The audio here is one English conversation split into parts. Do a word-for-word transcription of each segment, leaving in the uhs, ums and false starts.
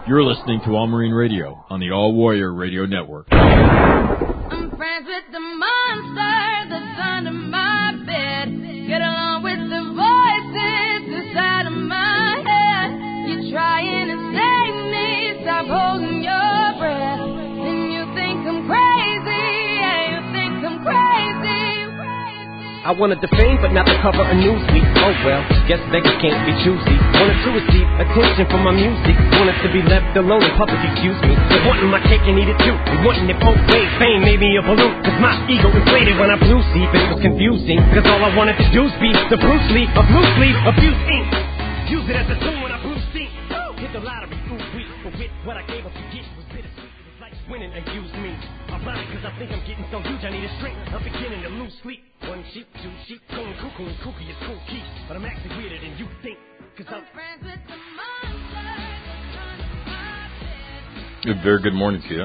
You're listening to All Marine Radio on the All Warrior Radio Network. I'm friends with the monster that's under my bed. Get along with the voices inside of my head. You're trying to save me, stop holding your breath. And you think I'm crazy, yeah, you think I'm crazy. I wanted the fame, but not the cover of Newsweek. Oh well, guess beggars can't be choosy. Wanted to receive attention from my music. Wanted to be left alone in public, excuse me. But wanting my cake and eat it too. And wanting it both ways. Fame made me a balloon. Cause my ego inflated when I blew sleep. It was confusing. Cause all I wanted to do was be the Bruce Lee of loose leaf abuse ink. Use it as a tool when I blew steam. Hit the lottery, ooh wee. But with what I gave up to get was bittersweet. It was like winning and use me. I'm running cause I think I'm getting so huge I need a strength. I'm beginning to lose sleep. One sheep, two sheep, going cuckoo and kooky is cool key. But I'm actually weirder than you think. Cause I'm friends with the monster that's under my bed. Good, very good morning to you.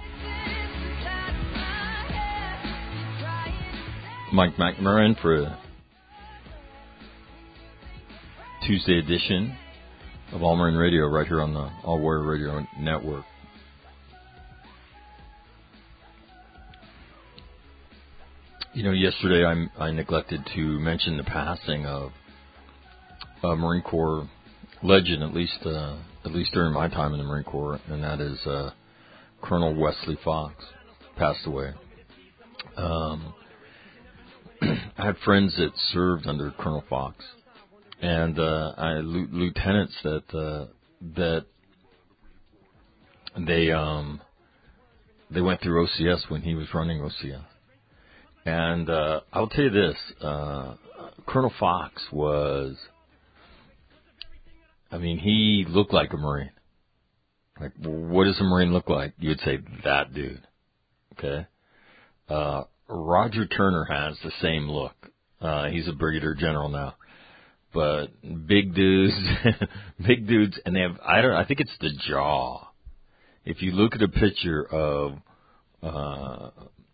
Mike McMurrin for a Tuesday edition of All Marine Radio right here on the All Warrior Radio Network. You know, yesterday I, I neglected to mention the passing of a Marine Corps legend, at least uh, at least during my time in the Marine Corps, and that is uh, Colonel Wesley Fox, passed away. Um, I had friends that served under Colonel Fox, and uh, I had lieutenants that uh, that they um, they went through O C S when he was running O C S. And uh, I'll tell you this, uh, Colonel Fox was, I mean, he looked like a Marine. Like, what does a Marine look like? You would say, that dude. Okay? Uh, Roger Turner has the same look. Uh, he's a brigadier general now. But big dudes, big dudes, and they have, I don't, I think it's the jaw. If you look at a picture of, uh,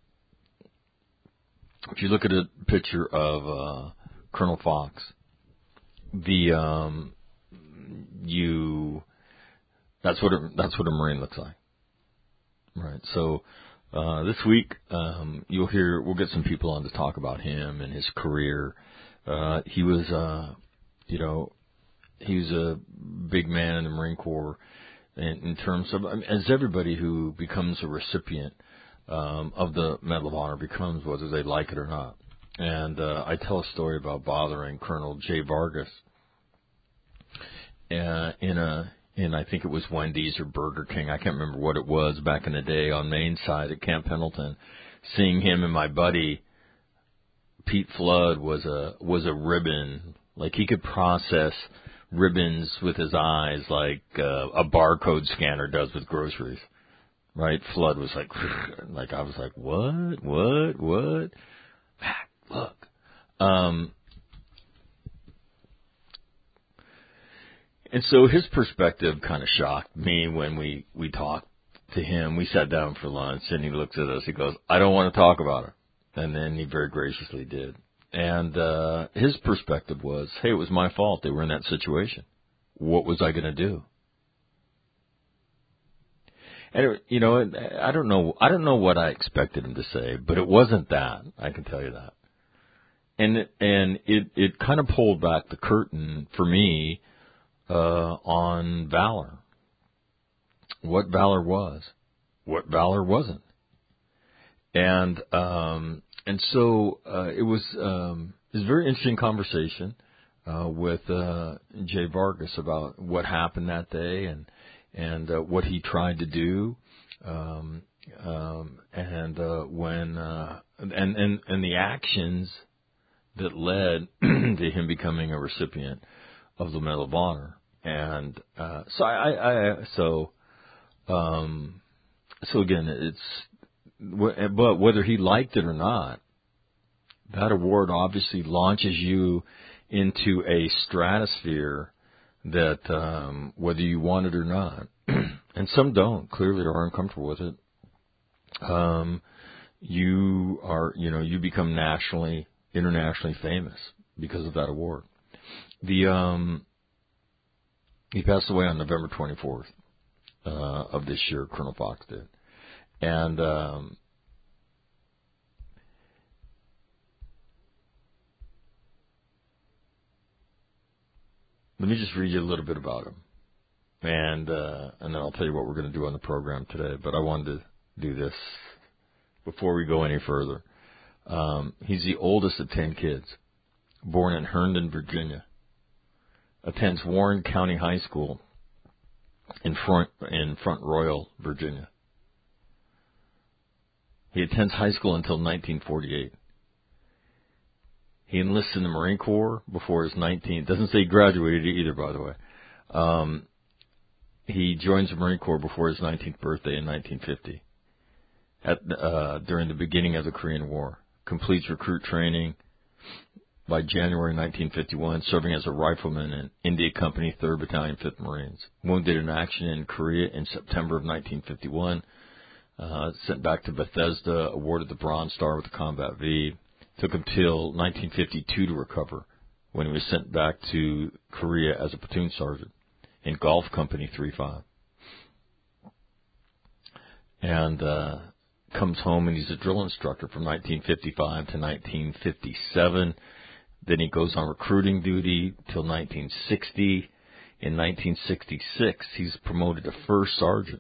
If you look at a picture of uh, Colonel Fox, the um, you that's what a, that's what a Marine looks like, right? So uh, this week um, you'll hear we'll get some people on to talk about him and his career. Uh, he was, uh, you know, he was a big man in the Marine Corps in, in terms of, I mean, as everybody who becomes a recipient Um, of the Medal of Honor becomes, whether they like it or not. And uh, I tell a story about bothering Colonel Jay Vargas uh, in a in I think it was Wendy's or Burger King. I can't remember what it was back in the day on Main Side at Camp Pendleton. Seeing him and my buddy Pete Flood was a was a ribbon. Like he could process ribbons with his eyes like uh, a barcode scanner does with groceries. Right, Flood was like, like I was like, what, what, what? Mac, look. Um, and so his perspective kind of shocked me when we, we talked to him. We sat down for lunch, and he looks at us. He goes, I don't want to talk about it. And then he very graciously did. And uh, his perspective was, hey, it was my fault. They were in that situation. What was I going to do? And, you know, I don't know, I don't know what I expected him to say, but it wasn't that. I can tell you that. And, it, and it, it kind of pulled back the curtain for me, uh, on valor. What valor was, what valor wasn't. And, um, and so, uh, it was, um, it was a very interesting conversation, uh, with, uh, Jay Vargas about what happened that day and, and uh, what he tried to do, um, um, and uh, when uh, and, and and the actions that led to him becoming a recipient of the Medal of Honor, and uh, so I, I, I so um, so again, it's but whether he liked it or not, that award obviously launches you into a stratosphere that um, whether you want it or not, and some don't, clearly are uncomfortable with it, um, you are, you know, you become nationally, internationally famous because of that award. The um, he passed away on November twenty-fourth. uh, of this year, Colonel Fox did. And um, let me just read you a little bit about him. And uh, and then I'll tell you what we're going to do on the program today. But I wanted to do this before we go any further. Um, he's the oldest of ten kids, born in Herndon, Virginia. Attends Warren County High School in Front in Front Royal, Virginia. He attends high school until nineteen forty-eight. He enlists in the Marine Corps before his nineteenth. Doesn't say he graduated either, by the way. Um, he joins the Marine Corps before his nineteenth birthday in nineteen fifty, at uh, during the beginning of the Korean War. Completes recruit training by January nineteen fifty-one, serving as a rifleman in India Company, third Battalion, fifth Marines. Wounded in action in Korea in September of nineteen fifty-one. Uh, sent back to Bethesda, awarded the Bronze Star with the Combat V. Took him till nineteen fifty-two to recover, when he was sent back to Korea as a platoon sergeant in Golf Company three five. And uh, comes home and he's a drill instructor from nineteen fifty-five to nineteen fifty-seven. Then he goes on recruiting duty till nineteen sixty. In nineteen sixty-six, he's promoted to first sergeant.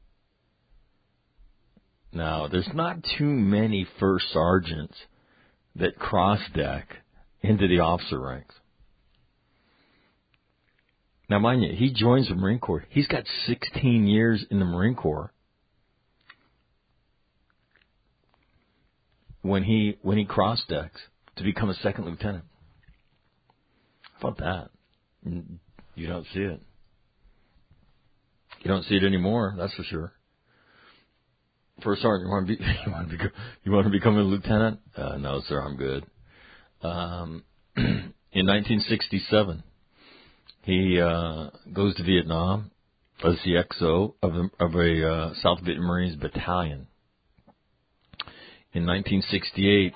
Now, there's not too many first sergeants that cross deck into the officer ranks. Now, mind you, he joins the Marine Corps. He's got sixteen years in the Marine Corps when he when he cross decks to become a second lieutenant. How about that? You don't see it. You don't see it anymore, that's for sure. First sergeant, you want to be, you want to be, you want to become a lieutenant? Uh, no, sir, I'm good. Um, in nineteen sixty-seven, he uh, goes to Vietnam as the X O of a, of a uh, South Vietnamese Marines battalion. In nineteen sixty-eight,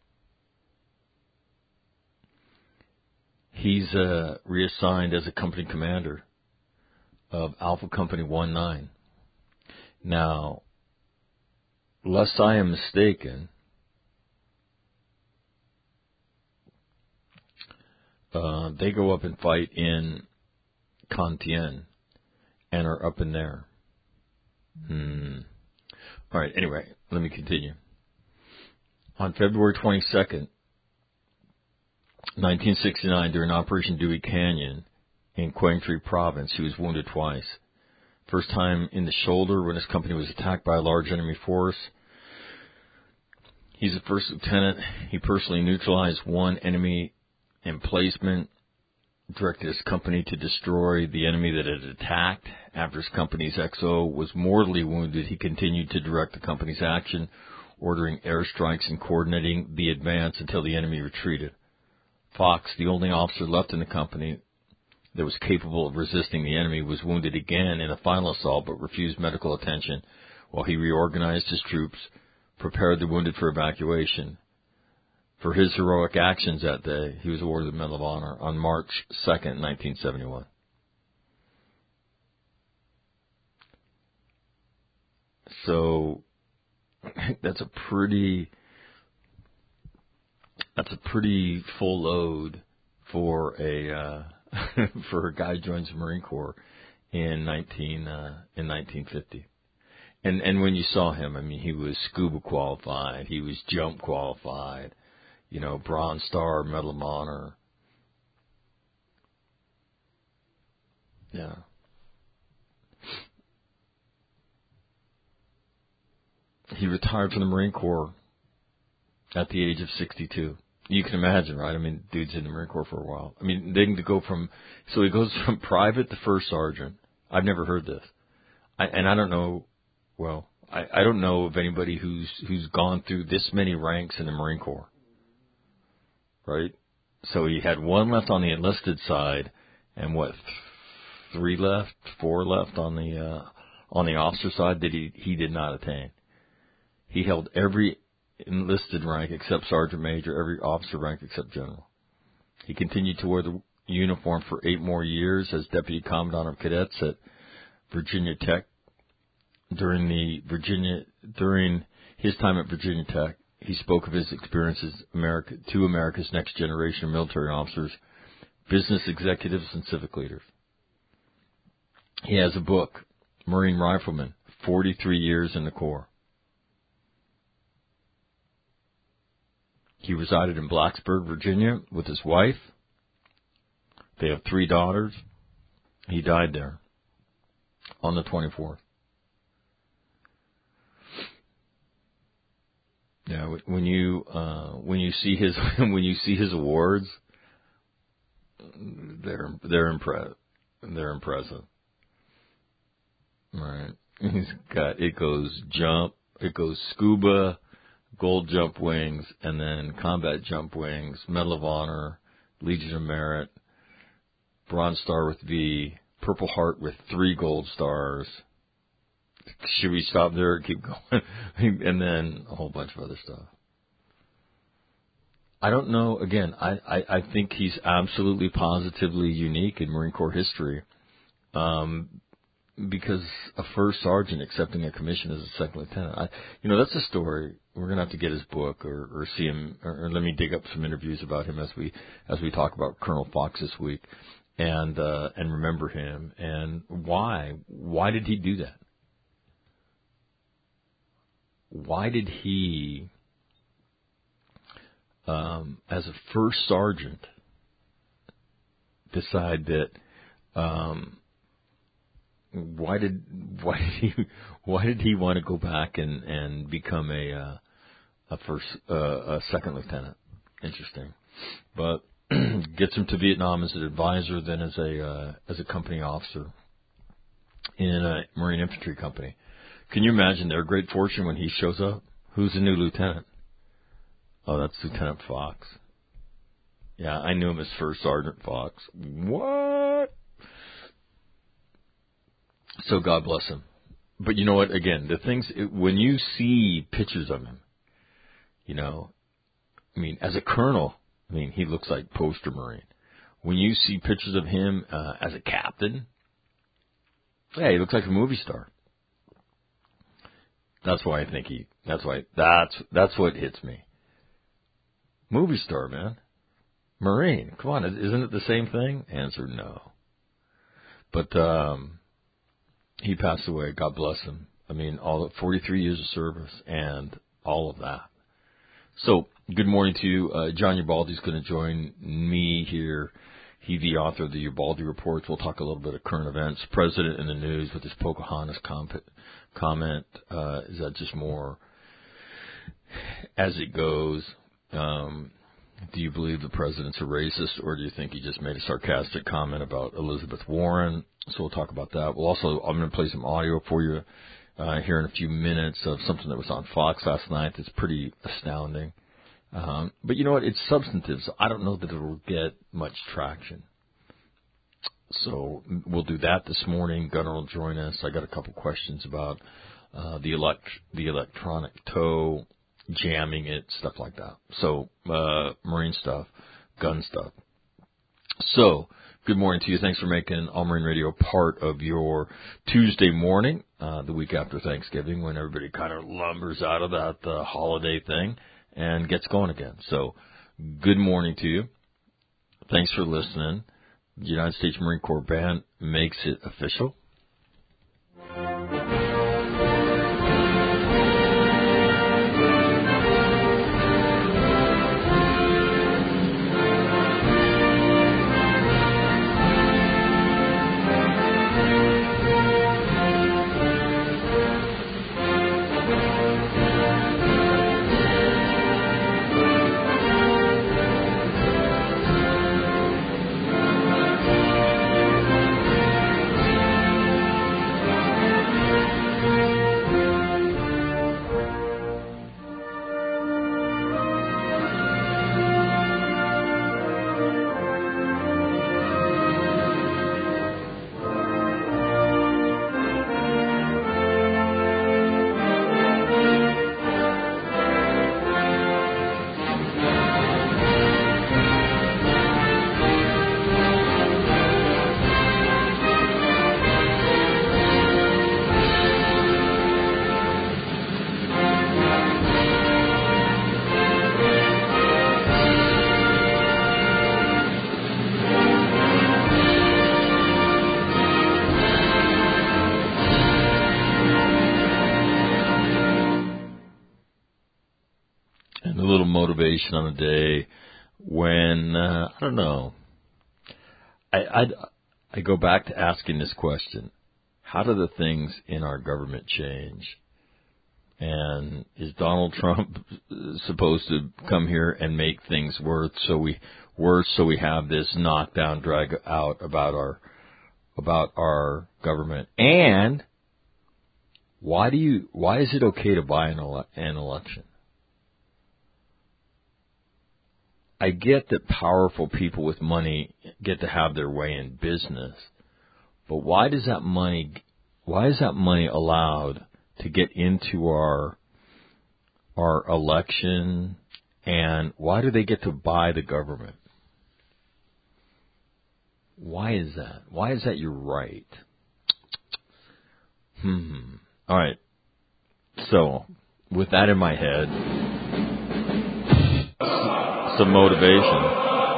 he's uh, reassigned as a company commander of Alpha Company one nine. Now, lest I am mistaken, uh, they go up and fight in Con Thien and are up in there. Hmm. All right, anyway, let me continue. On February twenty-second, nineteen sixty-nine, during Operation Dewey Canyon in Quang Tri Province, he was wounded twice. First time in the shoulder when his company was attacked by a large enemy force. He's a first lieutenant. He personally neutralized one enemy emplacement, directed his company to destroy the enemy that had attacked. After his company's X O was mortally wounded, he continued to direct the company's action, ordering airstrikes and coordinating the advance until the enemy retreated. Fox, the only officer left in the company that was capable of resisting the enemy, was wounded again in a final assault but refused medical attention while he reorganized his troops, prepared the wounded for evacuation. For his heroic actions that day, he was awarded the Medal of Honor on March second, nineteen seventy-one. So that's a pretty that's a pretty full load for a uh, for a guy who joins the Marine Corps in nineteen uh, in nineteen fifty. And and when you saw him, I mean, he was scuba qualified, he was jump qualified, you know, Bronze Star, Medal of Honor. Yeah. He retired from the Marine Corps at the age of sixty-two. You can imagine, right? I mean, dude's in the Marine Corps for a while. I mean, they can go from, so he goes from private to first sergeant. I've never heard this. I, and I don't know, well, I, I don't know of anybody who's who's gone through this many ranks in the Marine Corps. Right? So he had one left on the enlisted side, and what, three left, four left on the uh, on the officer side that he, he did not attain. He held every enlisted rank except sergeant major, every officer rank except general. He continued to wear the uniform for eight more years as deputy commandant of cadets at Virginia Tech during the Virginia during his time at Virginia Tech. He spoke of his experiences America, to America's next generation of military officers, business executives, and civic leaders. He has a book, Marine Rifleman, forty-three years in the Corps. He resided in Blacksburg, Virginia, with his wife. They have three daughters. He died there on the twenty-fourth. Yeah, when you uh, when you see his when you see his awards, they're they're impressive. They're impressive. Right. He's got, it goes jump, it goes scuba, gold jump wings, and then combat jump wings, Medal of Honor, Legion of Merit, Bronze Star with V, Purple Heart with three gold stars. Should we stop there or keep going? And then a whole bunch of other stuff. I don't know. Again, I, I, I think he's absolutely positively unique in Marine Corps history. Um, because a first sergeant accepting a commission as a second lieutenant, I, you know, that's a story. We're gonna have to get his book or, or see him, or, or let me dig up some interviews about him as we as we talk about Colonel Fox this week, and uh, and remember him and why why did he do that? Why did he, um, as a first sergeant, decide that? Um, Why did why did he why did he want to go back and, and become a uh, a first uh, a second lieutenant? Interesting, but gets him to Vietnam as an advisor, then as a uh, as a company officer in a Marine infantry company. Can you imagine their great fortune when he shows up? Who's the new lieutenant? Oh, that's Lieutenant Fox. Yeah, I knew him as First Sergeant Fox. What? So God bless him. But you know what? Again, the things, when you see pictures of him, you know, I mean, as a colonel, I mean, he looks like poster Marine. When you see pictures of him uh, as a captain, yeah, he looks like a movie star. That's why I think he, that's why, that's, that's what hits me. Movie star, man. Marine. Come on, isn't it the same thing? Answer, no. But, um, he passed away. God bless him. I mean, all forty-three years of service and all of that. So, good morning to you. Uh, John Ubaldi is going to join me here. He's the author of the Ubaldi Reports. We'll talk a little bit of current events. President in the news with his Pocahontas comp- comment. Uh, is that just more as it goes? Um, do you believe the president's a racist, or do you think he just made a sarcastic comment about Elizabeth Warren? So we'll talk about that. We'll also, I'm going to play some audio for you uh, here in a few minutes of something that was on Fox last night that's pretty astounding. Um, but you know what? It's substantive, so I don't know that it will get much traction. So we'll do that this morning. Gunnar will join us. I got a couple questions about uh, the elect the electronic tow, jamming it, stuff like that. So uh, Marine stuff, gun stuff. So good morning to you. Thanks for making All Marine Radio part of your Tuesday morning, uh, the week after Thanksgiving, when everybody kind of lumbers out of that uh, holiday thing and gets going again. So good morning to you. Thanks for listening. The United States Marine Corps Band makes it official. motivation on a day when, uh, I don't know, I, I, I go back to asking this question. How do the things in our government change? And is Donald Trump supposed to come here and make things worse so we worse so we have this knockdown drag out about our about our government? And why do you why is it okay to buy an, ele- an election? I get that powerful people with money get to have their way in business, but why does that money why is that money allowed to get into our our election, and why do they get to buy the government? Why is that? Why is that your right? Hmm. All right. So, with that in my head, some motivation.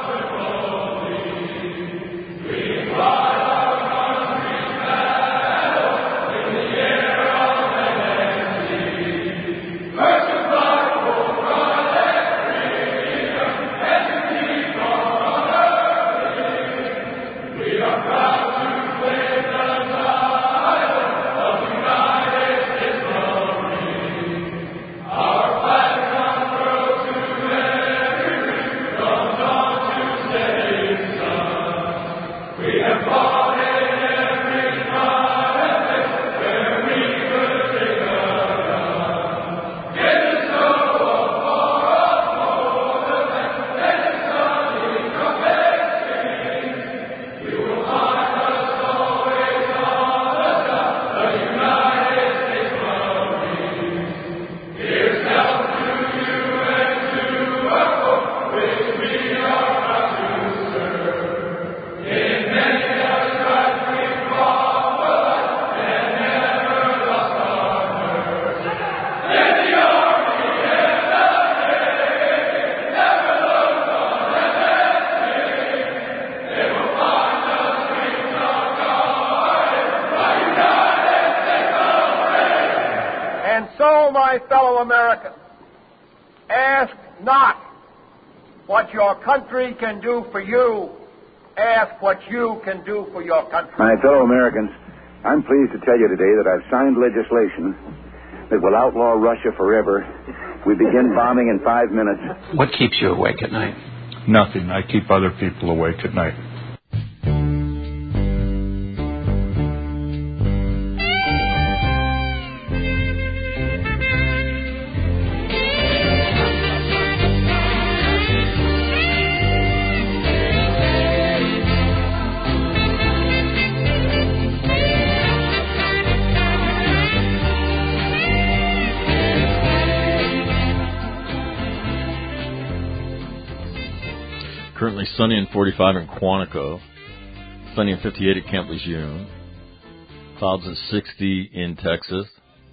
My fellow Americans, ask not what your country can do for you, ask what you can do for your country. My fellow Americans, I'm pleased to tell you today that I've signed legislation that will outlaw Russia forever. We begin bombing in five minutes. What keeps you awake at night? Nothing. I keep other people awake at night. Currently sunny and forty-five in Quantico, sunny and fifty-eight at Camp Lejeune, clouds and sixty in Texas,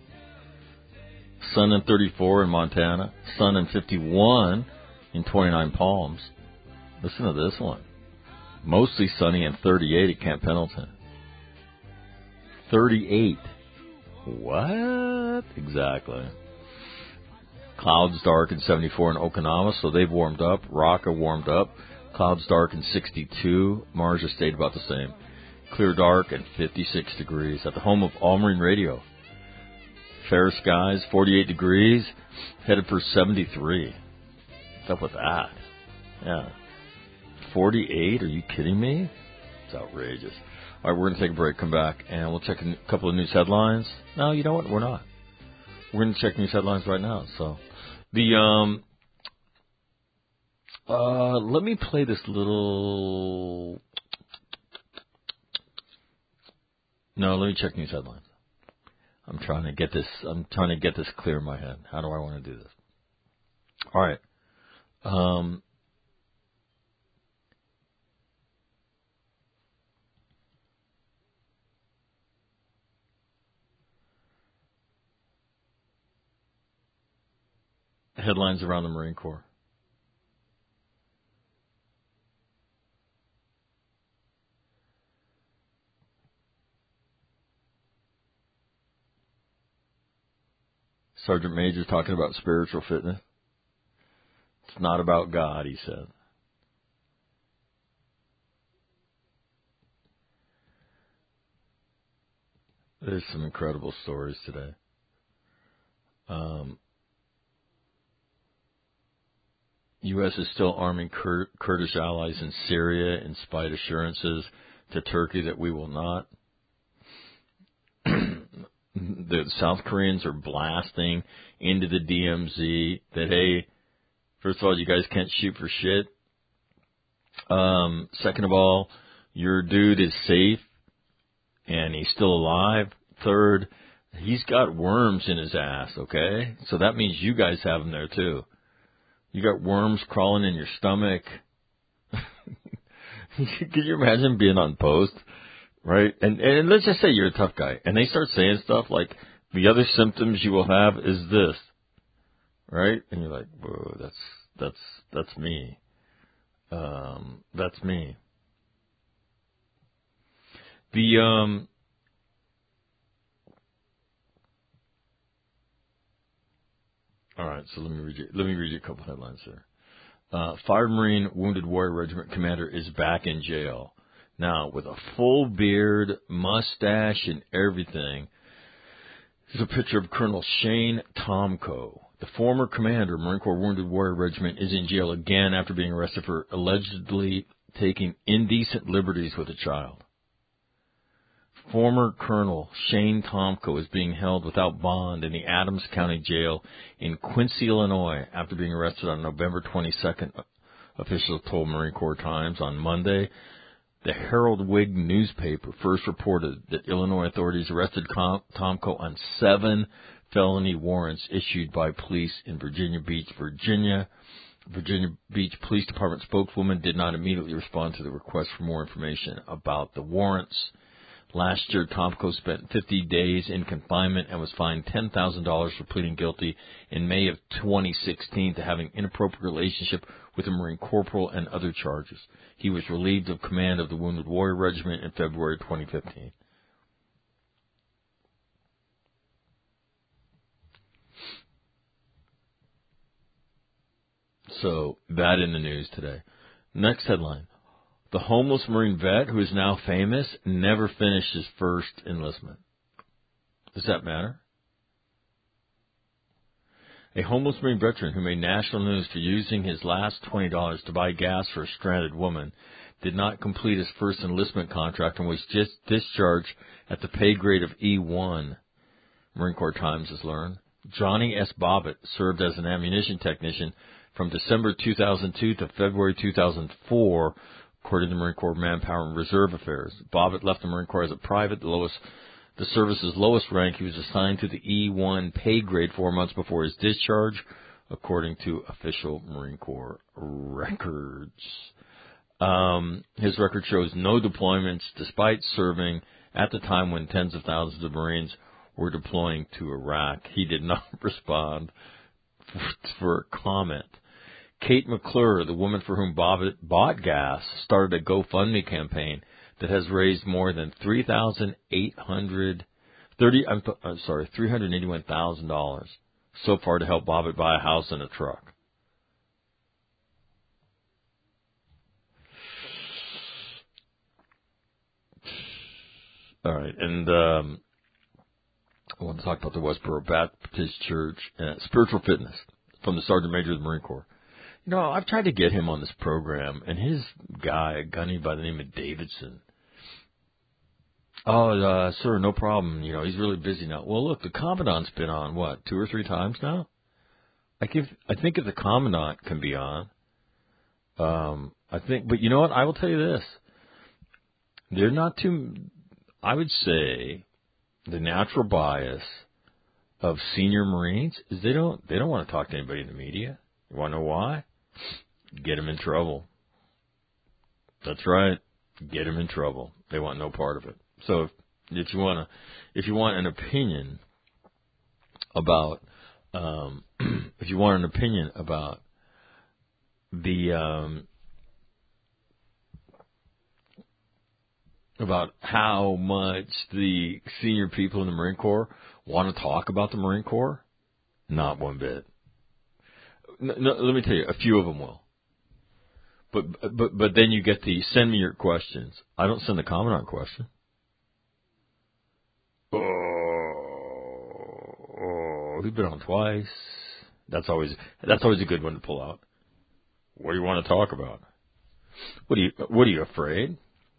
sun and thirty-four in Montana, sun and fifty-one in twenty-nine Palms. Listen to this one. Mostly sunny and thirty-eight at Camp Pendleton. thirty-eight. What? Exactly. Clouds dark and seventy-four in Okinawa, so they've warmed up. Raqqa warmed up. Clouds dark and sixty-two. Marja stayed about the same. Clear dark and fifty-six degrees. At the home of All Marine Radio. Fair skies, forty-eight degrees. Headed for seventy-three. What's up with that? Yeah. forty-eight? Are you kidding me? It's outrageous. All right, we're going to take a break, come back, and we'll check a couple of news headlines. No, you know what? We're not. We're going to check news headlines right now. So, the um, uh, let me play this little. No, let me check news headlines. I'm trying to get this. I'm trying to get this clear in my head. How do I want to do this? All right. Um. Headlines around the Marine Corps. Sergeant Major talking about spiritual fitness. It's not about God, he said. There's some incredible stories today. Um, U S is still arming Kur- Kurdish allies in Syria in spite of assurances to Turkey that we will not. The South Koreans are blasting into the D M Z that, hey, first of all, you guys can't shoot for shit. Um, second of all, your dude is safe and he's still alive. Third, he's got worms in his ass, okay? So that means you guys have them there too. You got worms crawling in your stomach. Can you imagine being on post, right? And and let's just say you're a tough guy, and they start saying stuff like, the other symptoms you will have is this, right? And you're like, whoa, that's that's that's me. Um, that's me. The um. All right, so let me read you. Let me read you a couple headlines here. Uh, Fired Marine Wounded Warrior Regiment commander is back in jail now with a full beard, mustache, and everything. Here's a picture of Colonel Shane Tomko. The former commander of Marine Corps Wounded Warrior Regiment is in jail again after being arrested for allegedly taking indecent liberties with a child. Former Colonel Shane Tomko is being held without bond in the Adams County Jail in Quincy, Illinois, after being arrested on November twenty-second, officials told Marine Corps Times on Monday. The Herald Whig newspaper first reported that Illinois authorities arrested Tomko on seven felony warrants issued by police in Virginia Beach, Virginia. Virginia Beach Police Department spokeswoman did not immediately respond to the request for more information about the warrants. Last year, Tomko spent fifty days in confinement and was fined ten thousand dollars for pleading guilty in May of twenty sixteen to having inappropriate relationship with a Marine corporal and other charges. He was relieved of command of the Wounded Warrior Regiment in February twenty fifteen. So, that in the news today. Next headline. The homeless Marine vet, who is now famous, never finished his first enlistment. Does that matter? A homeless Marine veteran who made national news for using his last twenty dollars to buy gas for a stranded woman did not complete his first enlistment contract and was just discharged at the pay grade of E one, Marine Corps Times has learned. Johnny S. Bobbitt served as an ammunition technician from December two thousand two to February two thousand four, according to Marine Corps Manpower and Reserve Affairs. Bobbitt left the Marine Corps as a private, the lowest, the service's lowest rank. He was assigned to the E one pay grade four months before his discharge, according to official Marine Corps records. Um, his record shows no deployments, despite serving at the time when tens of thousands of Marines were deploying to Iraq. He did not respond for, for a comment. Kate McClure, the woman for whom Bobbitt bought gas, started a GoFundMe campaign that has raised more than three thousand eight hundred thirty. I'm, I'm sorry, three hundred eighty-one thousand dollars so far to help Bobbitt buy a house and a truck. All right, and um, I want to talk about the Westboro Baptist Church uh, spiritual fitness from the Sergeant Major of the Marine Corps. You know, I've tried to get him on this program, and his guy, a gunny by the name of Davidson. Oh, uh, sir, no problem. You know, he's really busy now. Well, look, the Commandant's been on, what, two or three times now? I, give, I think if the Commandant can be on, um, I think, but you know what? I will tell you this. They're not too, I would say, the natural bias of senior Marines is they don't, they don't want to talk to anybody in the media. You want to know why? Get them in trouble. That's right. Get them in trouble. They want no part of it. So if, if you want to, if you want an opinion about, um, if you want an opinion about the, um, about how much the senior people in the Marine Corps want to talk about the Marine Corps, not one bit. no, no, let me tell you, a few of them will. But but but then you get the send me your questions. I don't send the Commandant question. Oh, oh, we've been on twice. That's always that's always a good one to pull out. What do you want to talk about? What are you What are you afraid?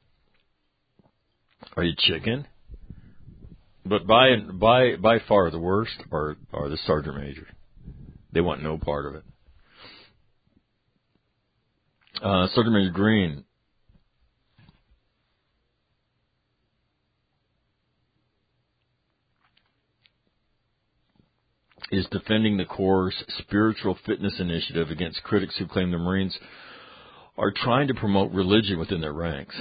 Are you chicken? But by by by far the worst are are the sergeant major. They want no part of it. Uh, Sergeant Major Green. Is defending the Corps' spiritual fitness initiative against critics who claim the Marines are trying to promote religion within their ranks.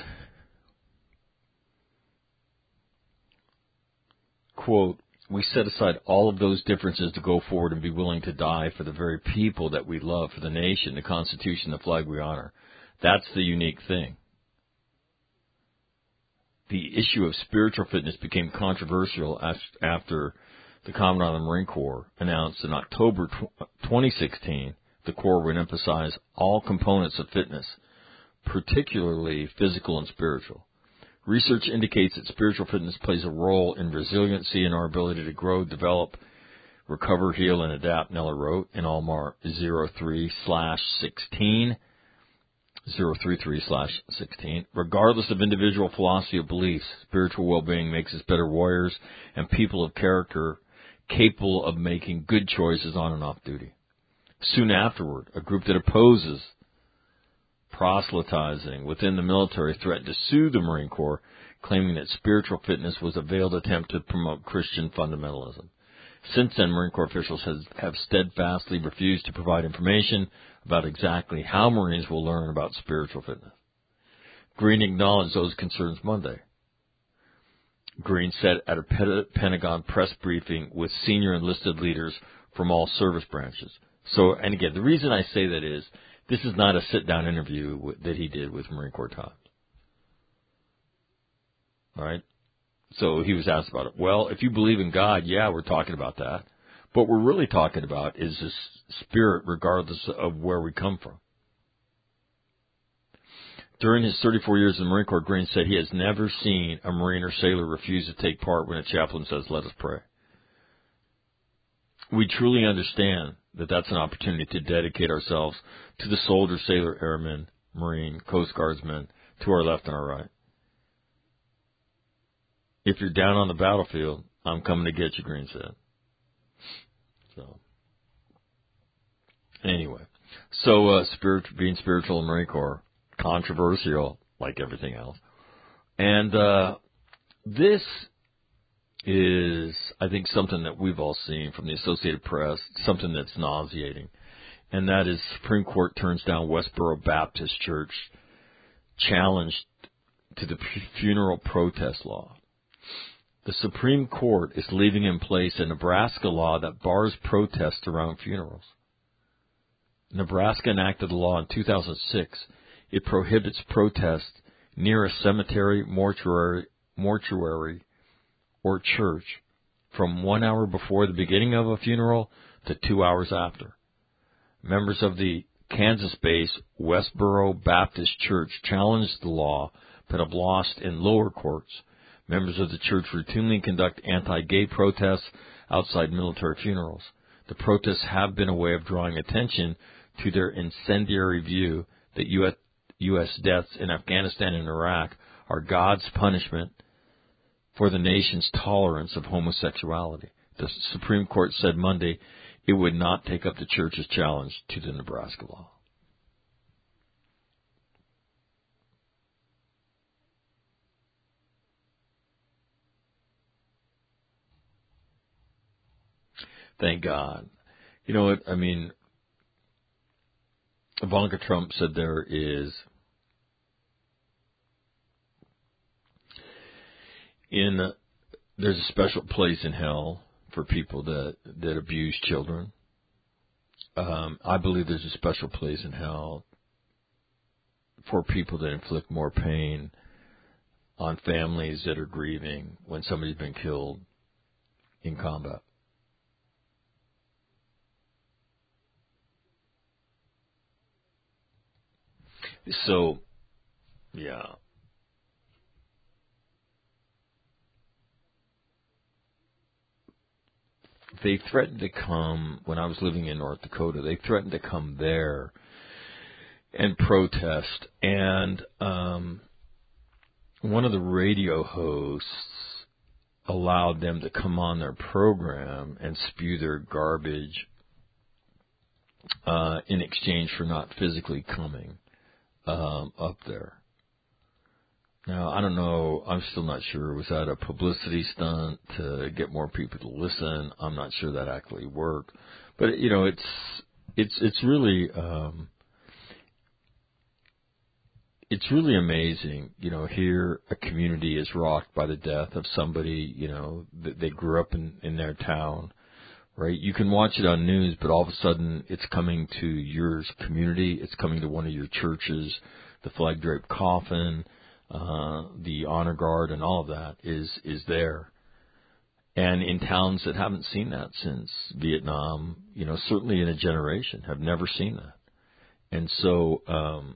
Quote, we set aside all of those differences to go forward and be willing to die for the very people that we love, for the nation, the Constitution, the flag we honor. That's the unique thing. The issue of spiritual fitness became controversial after the Commandant of the Marine Corps announced in October twenty sixteen the Corps would emphasize all components of fitness, particularly physical and spiritual. Research indicates that spiritual fitness plays a role in resiliency and our ability to grow, develop, recover, heal, and adapt, Neller wrote in Almar zero three slash sixteen, zero three three slash sixteen. Regardless of individual philosophy of beliefs, spiritual well-being makes us better warriors and people of character capable of making good choices on and off duty. Soon afterward, a group that opposes proselytizing within the military threatened to sue the Marine Corps, claiming that spiritual fitness was a veiled attempt to promote Christian fundamentalism. Since then, Marine Corps officials has, have steadfastly refused to provide information about exactly how Marines will learn about spiritual fitness. Green acknowledged those concerns Monday. Green said at a Pentagon press briefing with senior enlisted leaders from all service branches. So, and again, the reason I say that is, this is not a sit-down interview that he did with Marine Corps Times. All right? So he was asked about it. Well, if you believe in God, yeah, we're talking about that. What we're really talking about is this spirit regardless of where we come from. During his thirty-four years in the Marine Corps, Green said he has never seen a Marine or sailor refuse to take part when a chaplain says, let us pray. We truly understand that that's an opportunity to dedicate ourselves to the soldier, sailor, airmen, Marine, Coast Guardsmen, to our left and our right. If you're down on the battlefield, I'm coming to get you, Green said. So, anyway. So, uh, spirit, being spiritual in the Marine Corps, controversial, like everything else. And, uh, this is, I think, something that we've all seen from the Associated Press, something that's nauseating. And that is Supreme Court turns down Westboro Baptist Church challenge to the funeral protest law. The Supreme Court is leaving in place a Nebraska law that bars protests around funerals. Nebraska enacted a law in two thousand six. It prohibits protests near a cemetery, mortuary, mortuary, or church from one hour before the beginning of a funeral to two hours after. Members of the Kansas-based Westboro Baptist Church challenged the law but have lost in lower courts. Members of the church routinely conduct anti-gay protests outside military funerals. The protests have been a way of drawing attention to their incendiary view that U S deaths in Afghanistan and Iraq are God's punishment for the nation's tolerance of homosexuality. The Supreme Court said Monday it would not take up the church's challenge to the Nebraska law. Thank God. You know what? I mean, Ivanka Trump said there is in uh, there's a special place in hell for people that that abuse children. Um, I believe there's a special place in hell for people that inflict more pain on families that are grieving when somebody's been killed in combat. So, yeah. They threatened to come, when I was living in North Dakota, they threatened to come there and protest. And um, one of the radio hosts allowed them to come on their program and spew their garbage uh, in exchange for not physically coming um, up there. Now, I don't know. I'm still not sure. Was that a publicity stunt to get more people to listen? I'm not sure that actually worked. But, you know, it's it's it's really um, it's really amazing. You know, here a community is rocked by the death of somebody, you know, that they grew up in, in their town, right? You can watch it on news, but all of a sudden it's coming to your community. It's coming to one of your churches, the flag draped coffin. Uh, the honor guard and all of that is, is there. And in towns that haven't seen that since Vietnam, you know, certainly in a generation, have never seen that. And so, um,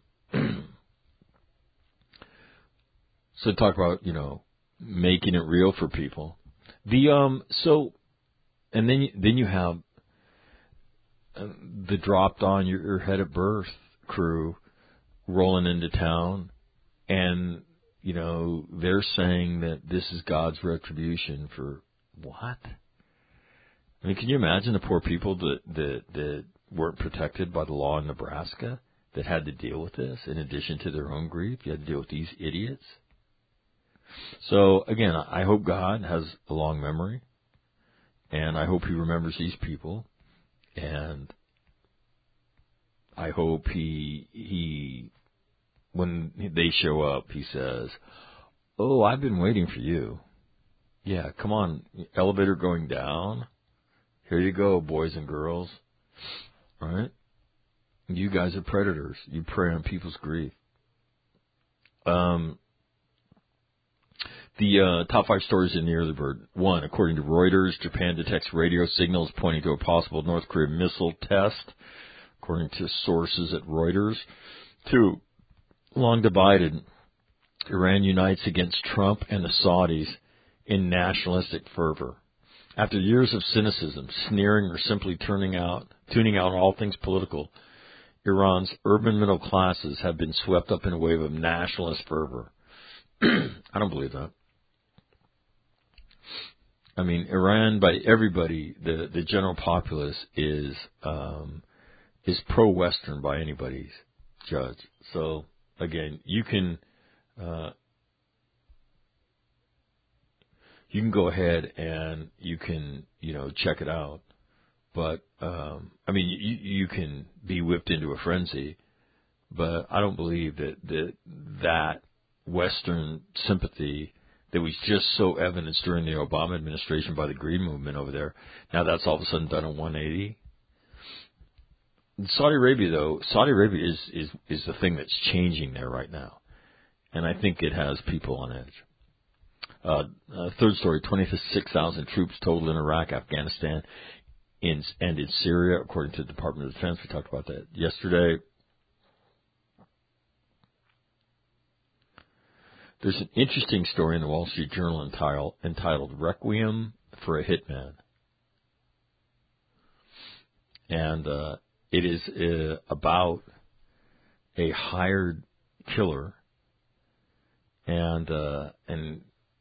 so talk about, you know, making it real for people. The, um, so, and then, you, then you have uh, the dropped on your, your head at birth crew rolling into town. And, you know, they're saying that this is God's retribution for what? I mean, can you imagine the poor people that, that, that weren't protected by the law in Nebraska that had to deal with this in addition to their own grief? You had to deal with these idiots. So, again, I hope God has a long memory, and I hope he remembers these people, and I hope he he... when they show up, he says, "Oh, I've been waiting for you." Yeah, come on, elevator going down. Here you go, boys and girls. All right? You guys are predators. You prey on people's grief. Um, the uh, top five stories in the early bird. One, according to Reuters, Japan detects radio signals pointing to a possible North Korean missile test, according to sources at Reuters. Two, long divided, Iran unites against Trump and the Saudis in nationalistic fervor. After years of cynicism, sneering, or simply turning out, tuning out all things political, Iran's urban middle classes have been swept up in a wave of nationalist fervor. I don't believe that. I mean, Iran, by everybody, the, the general populace is um, is pro-Western by anybody's judge. So, again, you can uh, you can go ahead and you can, you know, check it out. But, um, I mean, you, you can be whipped into a frenzy, but I don't believe that, that that Western sympathy that was just so evident during the Obama administration by the Green Movement over there, now that's all of a sudden done a one eighty. In Saudi Arabia, though, Saudi Arabia is, is, is the thing that's changing there right now. And I think it has people on edge. Uh, uh, third story, twenty-six thousand troops total in Iraq, Afghanistan, in, and in Syria, according to the Department of Defense. We talked about that yesterday. There's an interesting story in the Wall Street Journal entitled, entitled Requiem for a Hitman. And uh, it is uh, about a hired killer, and uh, and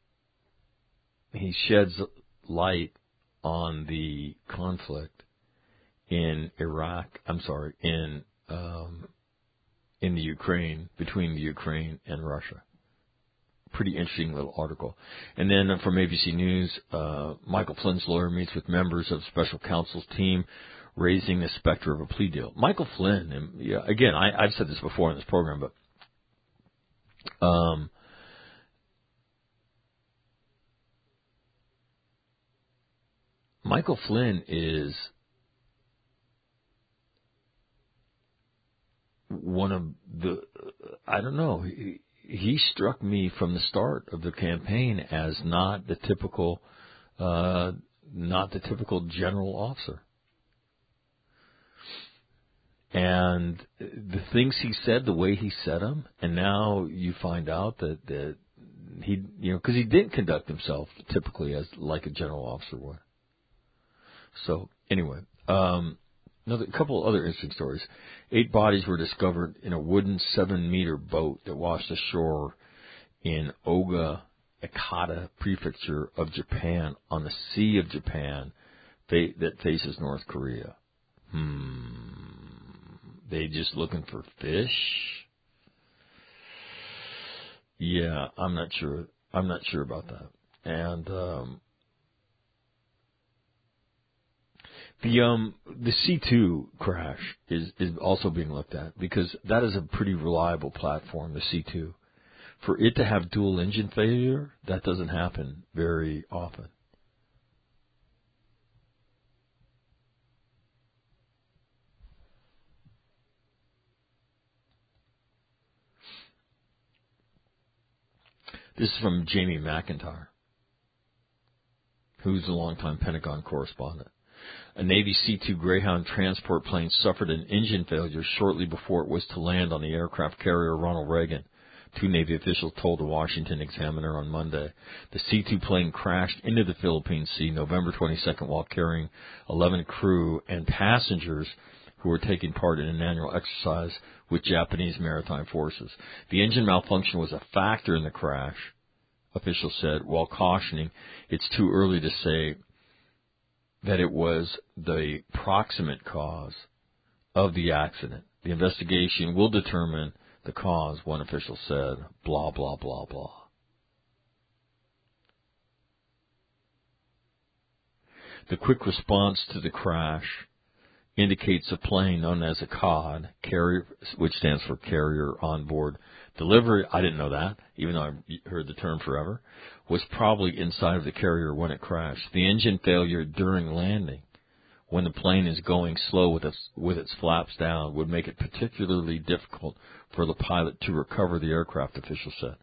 he sheds light on the conflict in Iraq. I'm sorry, in um, in the Ukraine, between the Ukraine and Russia. Pretty interesting little article. And then from A B C News, uh, Michael Flynn's lawyer meets with members of special counsel's team, raising the specter of a plea deal. Michael Flynn, and yeah, again, I, I've said this before in this program, but um, Michael Flynn is one of the, I don't know, he, he struck me from the start of the campaign as not the typical, uh, not the typical general officer. And the things he said, the way he said them, and now you find out that, that he, you know, because he didn't conduct himself typically as like a general officer would. So anyway, um, another couple of other interesting stories. Eight bodies were discovered in a wooden seven-meter boat that washed ashore in Oga Ekata Prefecture of Japan on the Sea of Japan fa- that faces North Korea. Hmm. They just looking for fish? Yeah, I'm not sure. I'm not sure about that. And um, the um the C two crash is is also being looked at because that is a pretty reliable platform, the C two. For it to have dual engine failure, that doesn't happen very often. This is from Jamie McIntyre, who's a longtime Pentagon correspondent. A Navy C two Greyhound transport plane suffered an engine failure shortly before it was to land on the aircraft carrier Ronald Reagan, two Navy officials told the Washington Examiner on Monday. The C two plane crashed into the Philippine Sea November twenty-second while carrying eleven crew and passengers who were taking part in an annual exercise with Japanese maritime forces. The engine malfunction was a factor in the crash, officials said, while cautioning it's too early to say that it was the proximate cause of the accident. The investigation will determine the cause, one official said, blah, blah, blah, blah. The quick response to the crash indicates a plane known as a C O D, carrier, which stands for Carrier Onboard Delivery, I didn't know that, even though I've heard the term forever, was probably inside of the carrier when it crashed. The engine failure during landing, when the plane is going slow with its, with its flaps down, would make it particularly difficult for the pilot to recover the aircraft, officials said.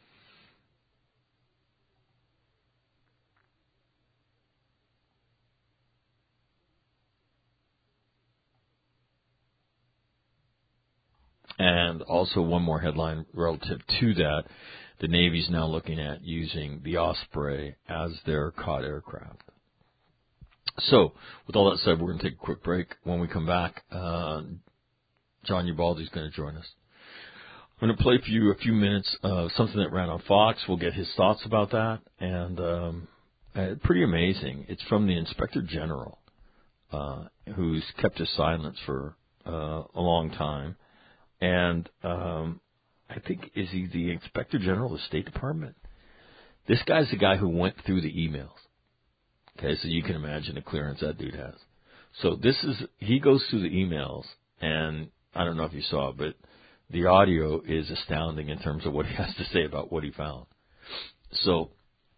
And also one more headline relative to that. The Navy's now looking at using the Osprey as their C O D aircraft. So, with all that said, we're going to take a quick break. When we come back, uh, John Ubaldi's going to join us. I'm going to play for you a few minutes of something that ran on Fox. We'll get his thoughts about that. And um, uh, pretty amazing. It's from the Inspector General, uh, who's kept his silence for uh, a long time. And um, I think, is he the Inspector General of the State Department? This guy's the guy who went through the emails. Okay, so you can imagine the clearance that dude has. So this is, he goes through the emails, and I don't know if you saw it, but the audio is astounding in terms of what he has to say about what he found. So,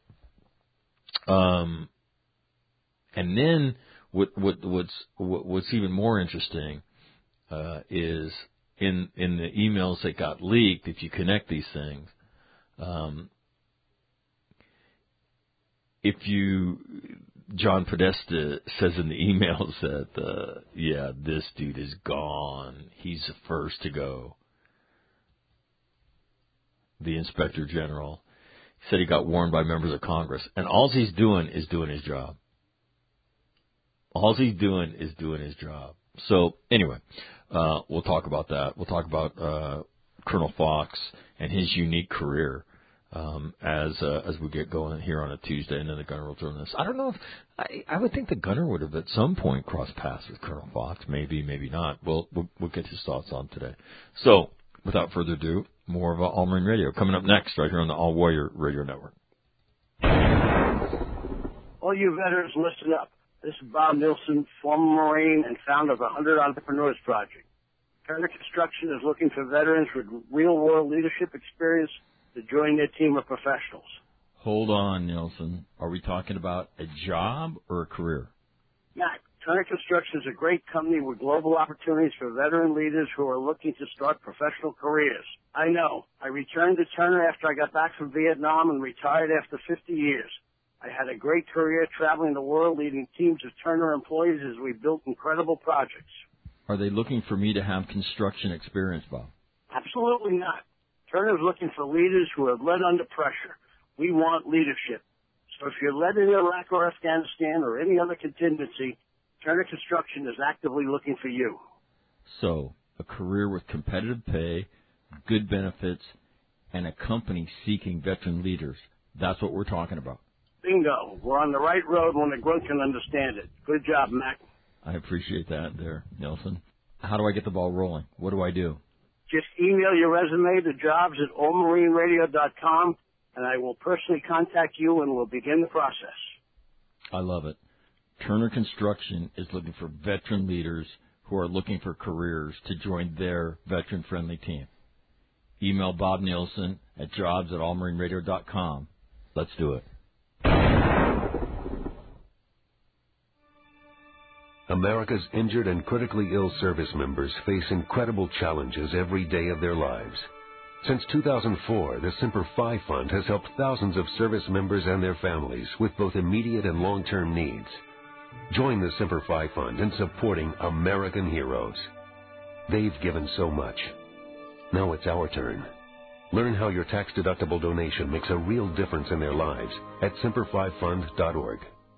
um, and then what, what, what's, what, what's even more interesting uh, is in in the emails that got leaked, if you connect these things, um, if you, John Podesta says in the emails that, uh, yeah, this dude is gone. He's the first to go. The Inspector General said he got warned by members of Congress. And all he's doing is doing his job. All he's doing is doing his job. So, anyway, uh, we'll talk about that. We'll talk about uh, Colonel Fox and his unique career um, as uh, as we get going here on a Tuesday, and then the gunner will join us. I don't know if I, I would think the gunner would have at some point crossed paths with Colonel Fox. Maybe, maybe not. We'll we'll, we'll get his thoughts on today. So, without further ado, more of All Marine Radio coming up next, right here on the All Warrior Radio Network. All you veterans, listen up. This is Bob Nilsson, former Marine and founder of the one hundred Entrepreneurs Project. Turner Construction is looking for veterans with real-world leadership experience to join their team of professionals. Hold on, Nilsson. Are we talking about a job or a career? Matt, Turner Construction is a great company with global opportunities for veteran leaders who are looking to start professional careers. I know. I returned to Turner after I got back from Vietnam and retired after fifty years. I had a great career traveling the world, leading teams of Turner employees as we built incredible projects. Are they looking for me to have construction experience, Bob? Absolutely not. Turner's looking for leaders who have led under pressure. We want leadership. So if you're led in Iraq or Afghanistan or any other contingency, Turner Construction is actively looking for you. So, a career with competitive pay, good benefits, and a company seeking veteran leaders. That's what we're talking about. Bingo. We're on the right road when the grunt can understand it. Good job, Mac. I appreciate that there, Nelson. How do I get the ball rolling? What do I do? Just email your resume to jobs at all marine radio dot com, and I will personally contact you and we'll begin the process. I love it. Turner Construction is looking for veteran leaders who are looking for careers to join their veteran-friendly team. Email Bob Nielsen at jobs at all marine radio dot com. Let's do it. America's injured and critically ill service members face incredible challenges every day of their lives. Since two thousand four, the Semper Fi Fund has helped thousands of service members and their families with both immediate and long-term needs. Join the Semper Fi Fund in supporting American heroes. They've given so much. Now it's our turn. Learn how your tax-deductible donation makes a real difference in their lives at semper fi fund dot org.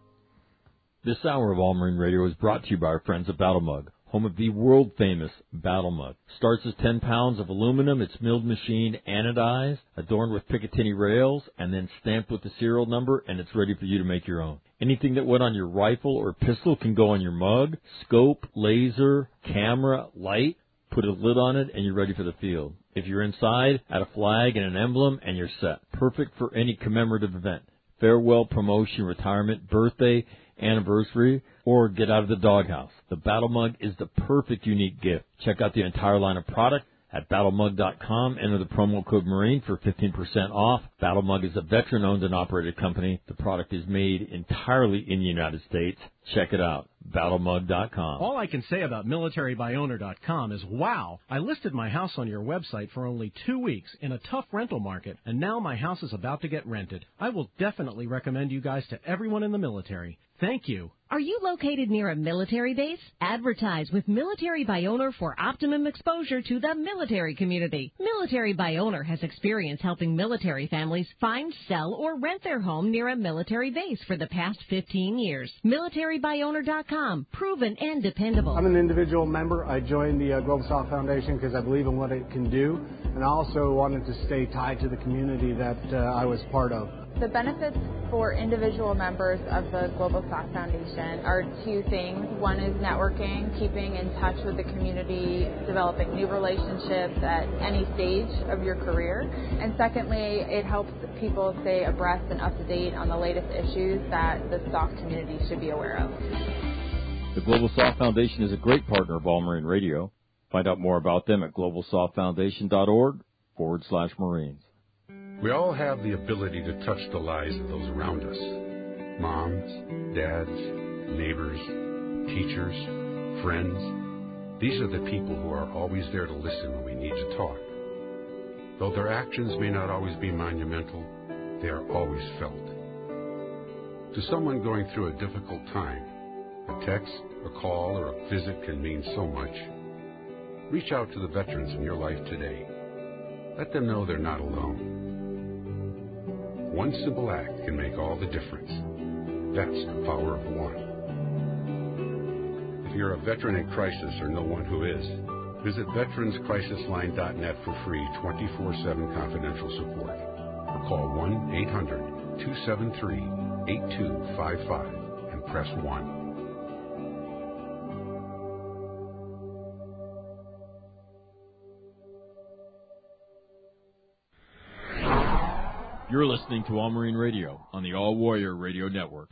This hour of All Marine Radio is brought to you by our friends at Battle Mug, home of the world-famous Battle Mug. Starts as ten pounds of aluminum. It's milled machine, anodized, adorned with Picatinny rails, and then stamped with the serial number, and it's ready for you to make your own. Anything that went on your rifle or pistol can go on your mug. Scope, laser, camera, light. Put a lid on it, and you're ready for the field. If you're inside, add a flag and an emblem, and you're set. Perfect for any commemorative event. Farewell, promotion, retirement, birthday, anniversary, or get out of the doghouse. The Battle Mug is the perfect unique gift. Check out the entire line of product at battle mug dot com. Enter the promo code MARINE for fifteen percent off. Battle Mug is a veteran-owned and operated company. The product is made entirely in the United States. Check it out, battle mug dot com. All I can say about military by owner dot com is, wow, I listed my house on your website for only two weeks in a tough rental market, and now my house is about to get rented. I will definitely recommend you guys to everyone in the military. Thank you. Are you located near a military base? Advertise with Military by Owner for optimum exposure to the military community. Military by Owner has experience helping military families find, sell, or rent their home near a military base for the past fifteen years. military by owner dot com. Proven and dependable. I'm an individual member. I joined the uh, Global South Foundation because I believe in what it can do, and I also wanted to stay tied to the community that uh, I was part of. The benefits for individual members of the Global South Foundation are two things. One is networking, keeping in touch with the community, developing new relationships at any stage of your career. And secondly, it helps people stay abreast and up to date on the latest issues that the S O F community should be aware of. The Global South Foundation is a great partner of All Marine Radio. Find out more about them at global south foundation dot org forward slash Marines. We all have the ability to touch the lives of those around us. Moms, dads, neighbors, teachers, friends. These are the people who are always there to listen when we need to talk. Though their actions may not always be monumental, they are always felt. To someone going through a difficult time, a text, a call, or a visit can mean so much. Reach out to the veterans in your life today. Let them know they're not alone. One simple act can make all the difference. That's the power of one. If you're a veteran in crisis or know one who is, visit veterans crisis line dot net for free twenty-four seven confidential support. Or call one eight hundred two seven three eight two five five and press one. You're listening to All Marine Radio on the All Warrior Radio Network.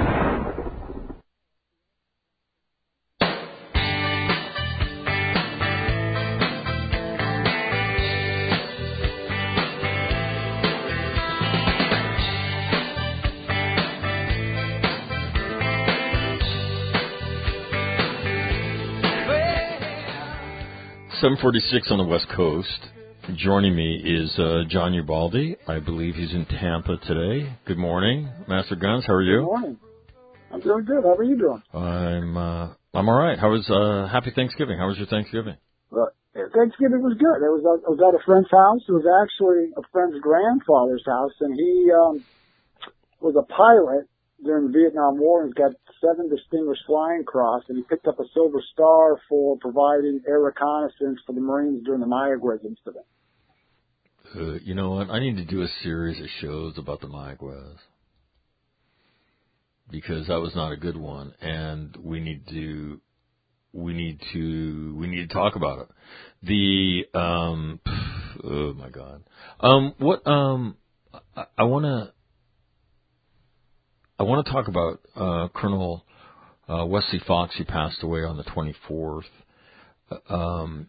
seven forty-six on the West Coast. Joining me is uh, John Ubaldi. I believe he's in Tampa today. Good morning, Master Guns. How are you? Good morning. I'm doing good. How are you doing? I'm uh, I'm all right. How was uh, Happy Thanksgiving? How was your Thanksgiving? Well, Thanksgiving was good. It was I was at a friend's house. It was actually a friend's grandfather's house, and he um, was a pilot during the Vietnam War and got seven Distinguished Flying Cross, and he picked up a Silver Star for providing air reconnaissance for the Marines during the Mayaguez incident. Uh, you know what? I need to do a series of shows about the Mayaguez, because that was not a good one, and we need to we need to we need to talk about it. The um, oh my God, um, what um, I, I want to I want to talk about uh, Colonel uh, Wesley Fox, who passed away on the twenty-fourth. Um,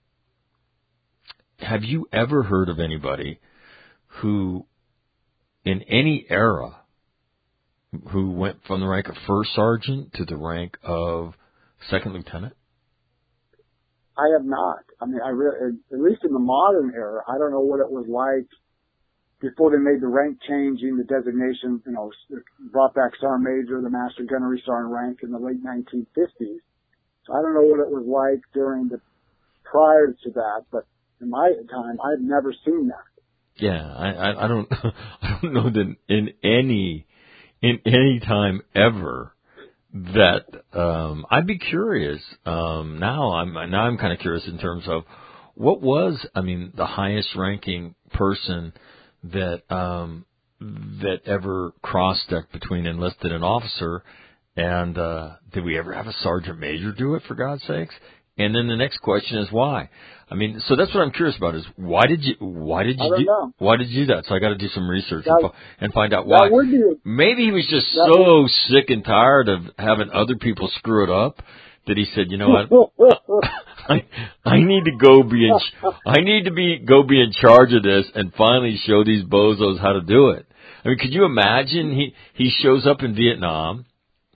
have you ever heard of anybody who, in any era, who went from the rank of first sergeant to the rank of second lieutenant? I have not. I mean, I really, at least in the modern era, I don't know what it was like before they made the rank changing, the designation, you know, brought back Sergeant Major, the Master Gunnery Sergeant rank in the late nineteen fifties. So I don't know what it was like during the, prior to that, but in my time, I've never seen that. Yeah, I, I, I don't, I don't know that in any, in any time ever that, um, I'd be curious, um, now I'm, now I'm kind of curious in terms of what was, I mean, the highest ranking person that, um, that ever cross-decked between enlisted and officer, and, uh, did we ever have a sergeant major do it, for God's sakes? And then the next question is why? I mean, so that's what I'm curious about is why did you, why did you, I don't do, know. why did you do that? So I got to do some research That, and, and find out why. Would be, Maybe he was just so would, sick and tired of having other people screw it up that he said, you know what, I, I need to go be in, I need to be, go be in charge of this and finally show these bozos how to do it. I mean, could you imagine he, he shows up in Vietnam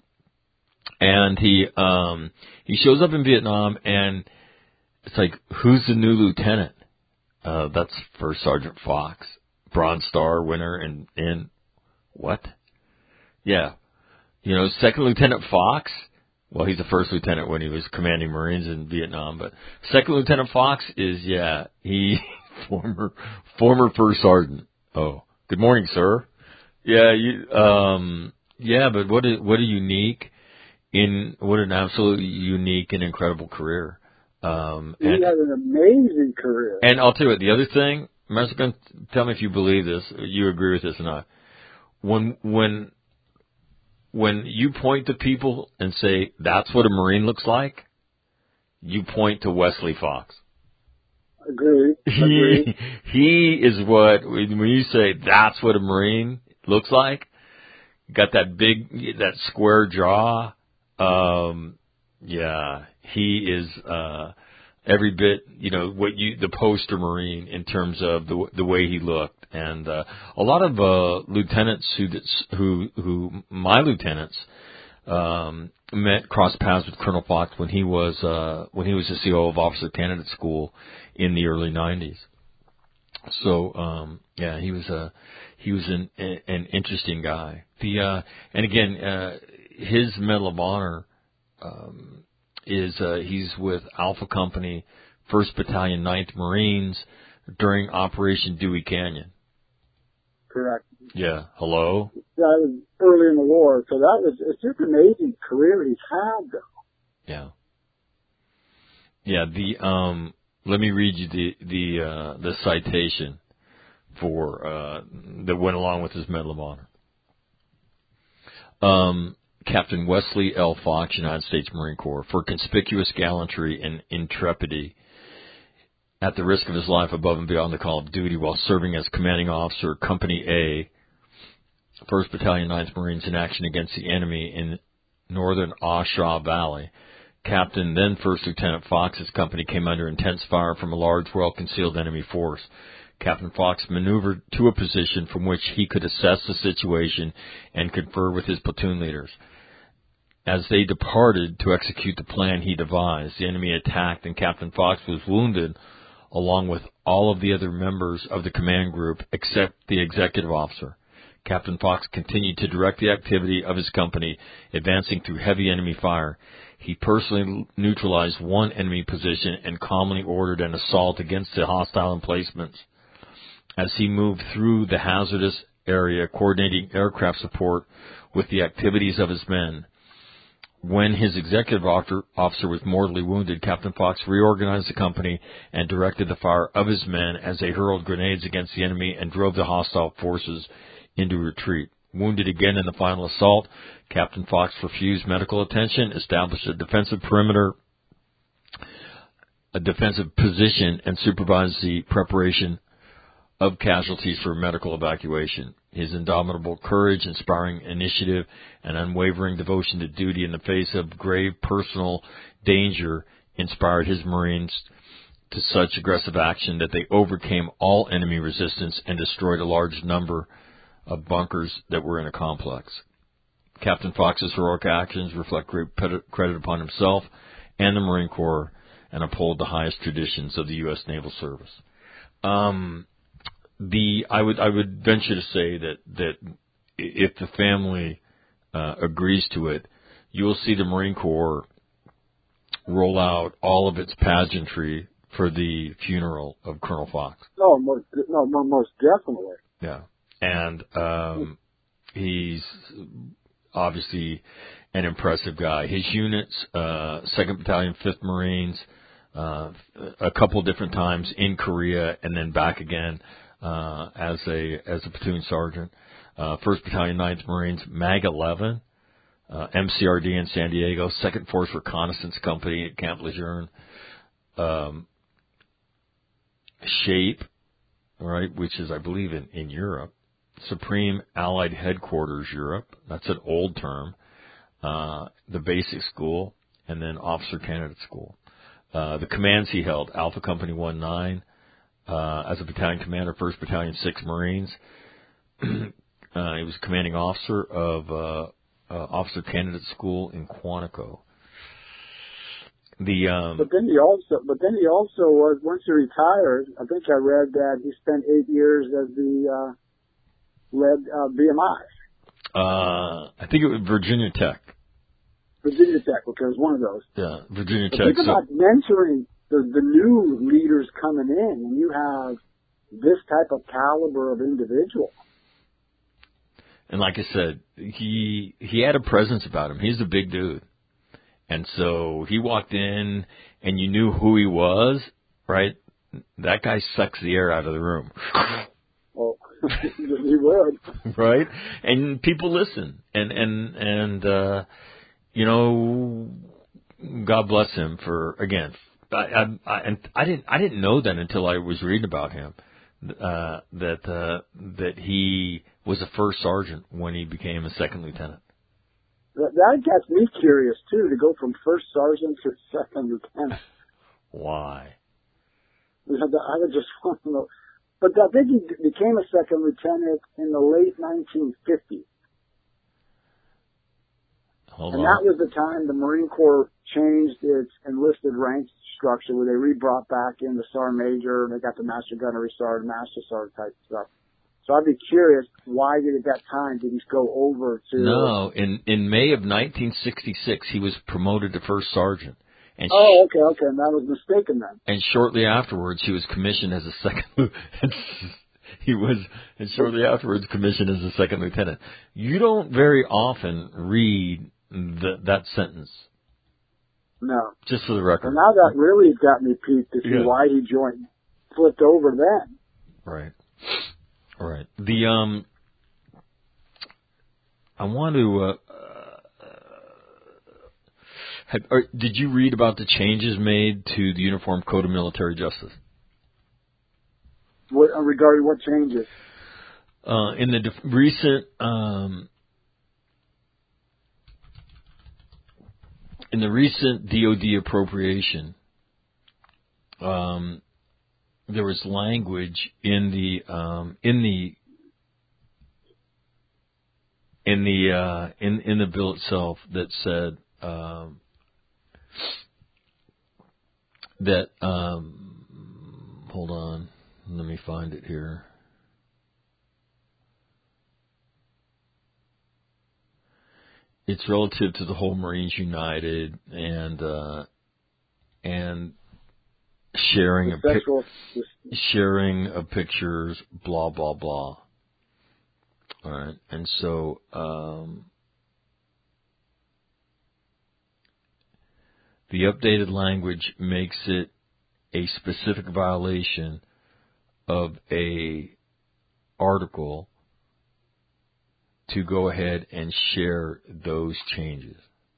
and he, um, he shows up in Vietnam and it's like, who's the new lieutenant? Uh, that's First Sergeant Fox, Bronze Star winner and, and what? Yeah. You know, Second Lieutenant Fox, well, he's the first lieutenant when he was commanding Marines in Vietnam, but Second Lieutenant Fox is, yeah, he, former, former First Sergeant. Oh, good morning, sir. Yeah, you, um, yeah, but what a, what a unique, in, what an absolutely unique and incredible career. Um, he and, had an amazing career. And I'll tell you what, the other thing, Mexican, tell me if you believe this, you agree with this or not. When, when, when you point to people and say, that's what a Marine looks like, you point to Wesley Fox. Agree. Agree. He, he is what, when you say that's what a Marine looks like, got that big, that square jaw, um, yeah, he is, uh, every bit, you know, what you, the poster Marine in terms of the, the way he looked. And, uh, a lot of, uh, lieutenants who, who, who, my lieutenants, um, met, crossed paths with Colonel Fox when he was, uh, when he was the C O O of Officer Candidate School in the early nineties. So, um, yeah, he was, uh, he was an, an interesting guy. The, uh, and again, uh, his Medal of Honor, um, is, uh, he's with Alpha Company, first Battalion, ninth Marines during Operation Dewey Canyon. Correct. Yeah. Hello? That was early in the war, so that was, it's just an amazing career he's had, though. Yeah. Yeah, the, um, let me read you the, the, uh, the citation for, uh, that went along with his Medal of Honor. Um, Captain Wesley L. Fox, United States Marine Corps, for conspicuous gallantry and intrepidity at the risk of his life above and beyond the call of duty while serving as commanding officer, Company A, first Battalion, ninth Marines in action against the enemy in northern Ah Sha Valley. Captain, then First Lieutenant Fox's company came under intense fire from a large, well-concealed enemy force. Captain Fox maneuvered to a position from which he could assess the situation and confer with his platoon leaders. As they departed to execute the plan he devised, the enemy attacked and Captain Fox was wounded along with all of the other members of the command group except the executive officer. Captain Fox continued to direct the activity of his company, advancing through heavy enemy fire. He personally neutralized one enemy position and calmly ordered an assault against the hostile emplacements. As he moved through the hazardous area, coordinating aircraft support with the activities of his men. When his executive officer was mortally wounded, Captain Fox reorganized the company and directed the fire of his men as they hurled grenades against the enemy and drove the hostile forces into retreat. Wounded again in the final assault, Captain Fox refused medical attention, established a defensive perimeter, a defensive position, and supervised the preparation of casualties for medical evacuation. His indomitable courage, inspiring initiative, and unwavering devotion to duty in the face of grave personal danger inspired his Marines to such aggressive action that they overcame all enemy resistance and destroyed a large number of bunkers that were in a complex. Captain Fox's heroic actions reflect great credit upon himself and the Marine Corps and uphold the highest traditions of the U S Naval Service. Um, the I would I would venture to say that that if the family uh, agrees to it, you will see the Marine Corps roll out all of its pageantry for the funeral of Colonel Fox. No, most, no, most definitely. Yeah. And um, he's obviously an impressive guy. His units, uh, second Battalion, fifth Marines, uh, a couple different times in Korea and then back again uh, as a as a platoon sergeant. Uh, first Battalion, ninth Marines, Mag eleven, uh, M C R D in San Diego, second Force Reconnaissance Company at Camp Lejeune, um, SHAPE, right, which is, I believe, in, in Europe. Supreme Allied Headquarters Europe, that's an old term, uh, the basic school, and then Officer Candidate School. Uh, the commands he held, Alpha Company one nine, uh, as a battalion commander, first Battalion, six Marines. uh, he was commanding officer of uh, uh, Officer Candidate School in Quantico. The um, but then he also, but then he also was once he retired. I think I read that he spent eight years as the uh, led uh, B M I. Uh, I think it was Virginia Tech. Virginia Tech, okay, it was one of those. Yeah, Virginia but Tech. Think about so, mentoring the, the new leaders coming in, and you have this type of caliber of individual. And like I said, he he had a presence about him. He's a big dude. And so he walked in, and you knew who he was, right? That guy sucks the air out of the room. Well, he would. Right? And people listen. And, and, and, uh, you know, God bless him for, again, I, I, I, and I didn't, I didn't know that until I was reading about him, uh, that, uh, that he was a first sergeant when he became a second lieutenant. That gets me curious, too, to go from first sergeant to second lieutenant. Why? I would just want to know. But I think he became a second lieutenant in the late nineteen fifties. Hold and on. that was the time the Marine Corps changed its enlisted rank structure, where they re-brought back in the Sergeant Major, they got the Master Gunnery Sergeant, Master Sergeant type stuff. So I'd be curious, why did at that time did he go over to... No, in, in May of nineteen sixty-six, he was promoted to first sergeant. And oh, okay, okay, and that was mistaken then. And shortly afterwards, he was commissioned as a second... he was, and shortly afterwards, commissioned as a second lieutenant. You don't very often read the, that sentence. No. Just for the record. And now that really got me peaked to see yeah. why he joined, flipped over then. Right. All right. The um, I want to. Uh, uh, have, or, did you read about the changes made to the Uniform Code of Military Justice? What uh, regarding what changes? Uh, in the def- recent um, in the recent D O D appropriation, um. There was language in the um, in the in the uh, in in the bill itself that said um, that um, hold on, let me find it here. it's relative to the whole Marines United and uh, and sharing of pic- sharing of pictures, blah blah blah. All right, and so um, the updated language makes it a specific violation of a article to go ahead and share those changes.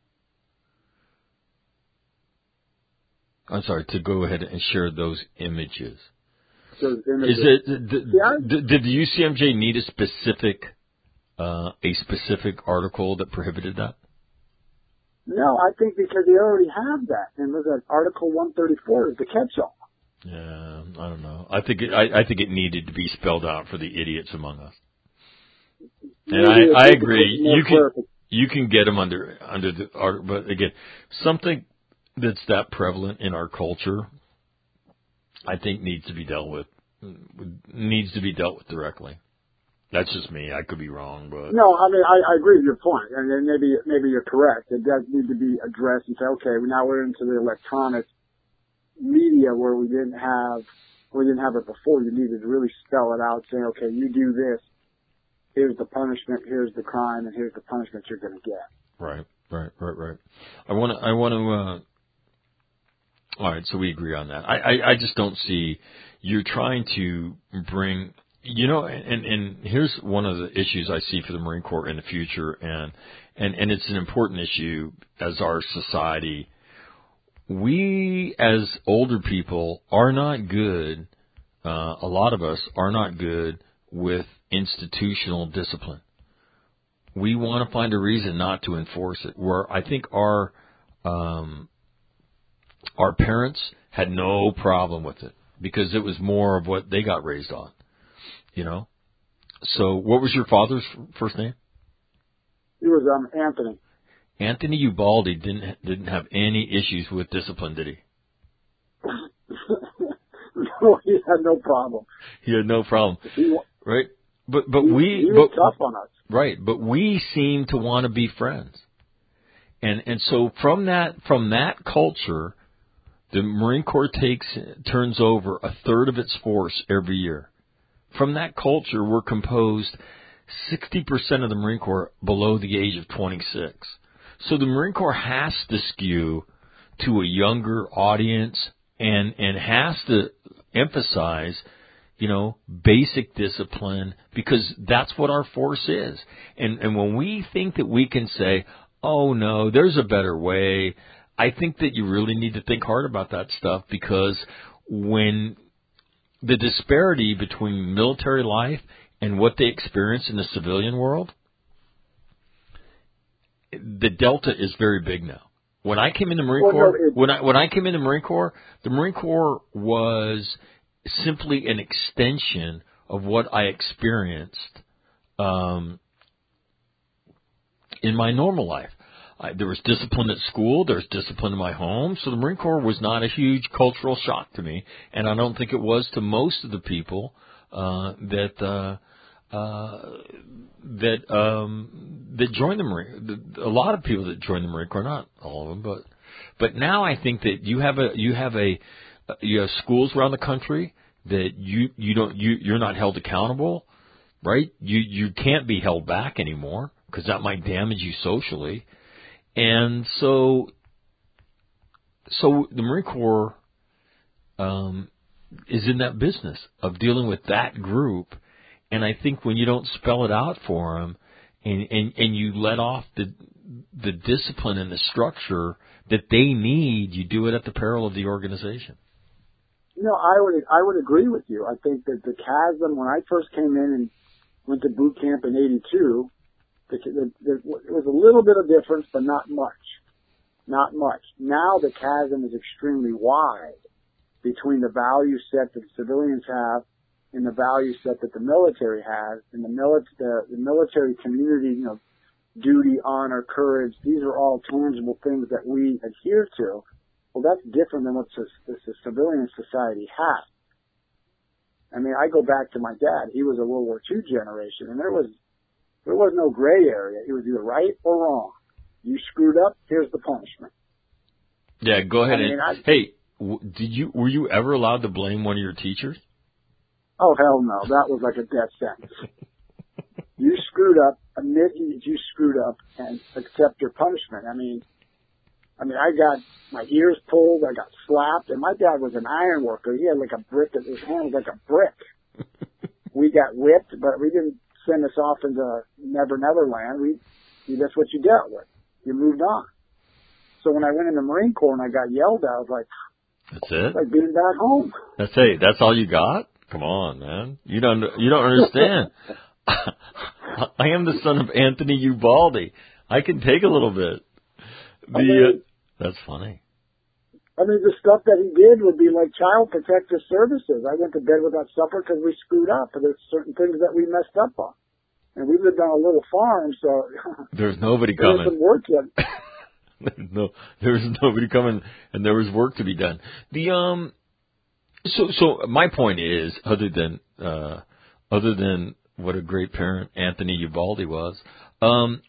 I'm sorry, to go ahead and share those images. Those images. Is it did, did, did the U C M J need a specific uh, a specific article that prohibited that? No, I think because they already have that, and look at Article one thirty-four is the catch-all. Yeah, I don't know. I think it, I, I think it needed to be spelled out for the idiots among us. And Maybe I, I agree. You can clear. you can get them under under the art, but again, something that's that prevalent in our culture, I think needs to be dealt with. Needs to be dealt with directly. That's just me. I could be wrong, but no, I mean I, I agree with your point, and then maybe maybe you're correct. It does need to be addressed and say, okay, now we're into the electronic media where we didn't have we didn't have it before. You needed to really spell it out, saying, okay, you do this. Here's the punishment, here's the crime, and here's the punishment you're going to get. Right, right, right, right. I want to, I want to, uh, all right, so we agree on that. I, I, I just don't see, you're trying to bring, you know, and, and here's one of the issues I see for the Marine Corps in the future, and, and, and it's an important issue as our society. We, as older people, are not good, uh, a lot of us are not good with institutional discipline. We want to find a reason not to enforce it. Where I think our um, our parents had no problem with it because it was more of what they got raised on, you know. So, what was your father's first name? He was um, Anthony. Anthony Ubaldi didn't didn't have any issues with discipline, did he? No, he had no problem. He had no problem, he, right? But but he, we he was but, tough on us, right? But we seem to want to be friends, and and so from that from that culture, the Marine Corps takes turns over a third of its force every year. From that culture, we're composed sixty percent of the Marine Corps below the age of twenty-six. So the Marine Corps has to skew to a younger audience and and has to emphasize, you know, basic discipline, because that's what our force is. And and when we think that we can say, oh no, there's a better way, I think that you really need to think hard about that stuff, because when the disparity between military life and what they experience in the civilian world, the delta is very big now. When I came in the Marine well, Corps, no, it, when I when I came in the Marine Corps, the Marine Corps was simply an extension of what I experienced um, in my normal life. I, there was discipline at school. There was discipline in my home. So the Marine Corps was not a huge cultural shock to me, and I don't think it was to most of the people uh, that uh, uh, that um, that joined the Marine. A lot of people that joined the Marine Corps, not all of them, but but now I think that you have a you have a you have schools around the country that you you don't you you're not held accountable, right? You you can't be held back anymore because that might damage you socially. And so, so the Marine Corps um, is in that business of dealing with that group. And I think when you don't spell it out for them, and, and, and you let off the the discipline and the structure that they need, you do it at the peril of the organization. No, I would I would agree with you. I think that the chasm, when I first came in and went to boot camp in eighty-two, The, the, the, it was a little bit of difference, but not much. Not much. Now the chasm is extremely wide between the value set that civilians have and the value set that the military has. And the, mili- the, the military community, you know, duty, honor, courage, these are all tangible things that we adhere to. Well, that's different than what the, the civilian society has. I mean, I go back to my dad. He was a World War Two generation, and there was There was no gray area. It was either right or wrong. You screwed up, here's the punishment. Yeah, go ahead. I mean, and, I, hey, w- did you were you ever allowed to blame one of your teachers? Oh, hell no. That was like a death sentence. You screwed up, admit that you screwed up, and accept your punishment. I mean, I mean, I got my ears pulled, I got slapped, and my dad was an iron worker. He had like a brick, his hand was like a brick. We got whipped, but we didn't send us off into Never Never Land. We, that's what you dealt with. You moved on. So when I went in the Marine Corps and I got yelled at, I was like, that's it? Like being back home. That's it. That's all you got? Come on, man. You don't, you don't understand. I am the son of Anthony Ubaldi. I can take a little bit. The, I mean, uh, that's funny. I mean, the stuff that he did would be like Child Protective Services. I went to bed without supper because we screwed up, and there's certain things that we messed up on. And we lived on a little farm, so there's nobody there coming. was some work yet. no, there was nobody coming, and there was work to be done. The um, so so my point is, other than uh, other than what a great parent Anthony Ubaldi was, um,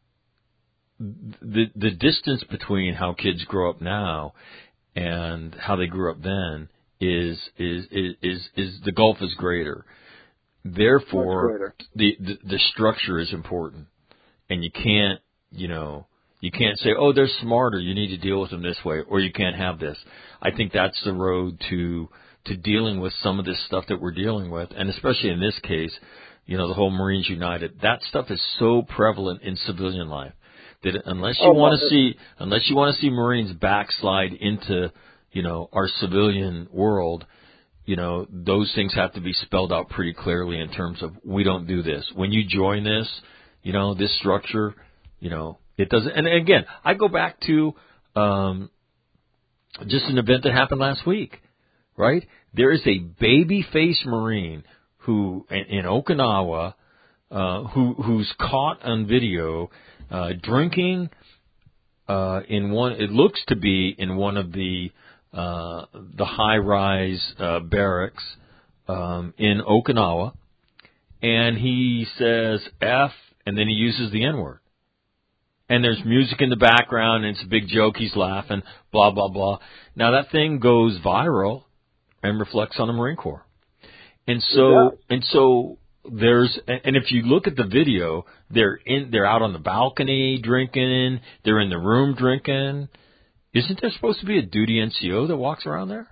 the the distance between how kids grow up now and how they grew up then is is is is, is the gulf is greater. Therefore, the, the the structure is important, and you can't, you know, you can't say, oh, they're smarter, you need to deal with them this way, or you can't have this. I think that's the road to to dealing with some of this stuff that we're dealing with, and especially in this case, you know, the whole Marines United. That stuff is so prevalent in civilian life that unless you oh, want to see unless you want to see Marines backslide into, you know, our civilian world. You know, those things have to be spelled out pretty clearly in terms of we don't do this. When you join this, you know, this structure, you know, it doesn't. And again, I go back to um, just an event that happened last week, right? There is a baby-faced Marine who in, in Okinawa uh, who who's caught on video uh, drinking uh, in one. It looks to be in one of the Uh, the high-rise uh, barracks um, in Okinawa, and he says F, and then he uses the N-word. And there's music in the background, and it's a big joke. He's laughing, blah, blah, blah. Now, that thing goes viral and reflects on the Marine Corps. And so, yeah. and so there's, and if you look at the video, they're in, they're out on the balcony drinking, they're in the room drinking. Isn't there supposed to be a duty N C O that walks around there?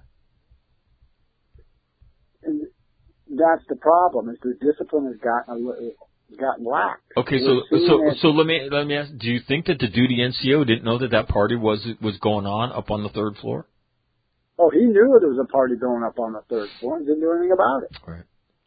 And that's the problem. Is the discipline has gotten a, gotten lax. Okay, so so so let me let me ask. Do you think that the duty N C O didn't know that that party was was going on up on the third floor? Oh, he knew there was a party going up on the third floor and didn't do anything about it. Right.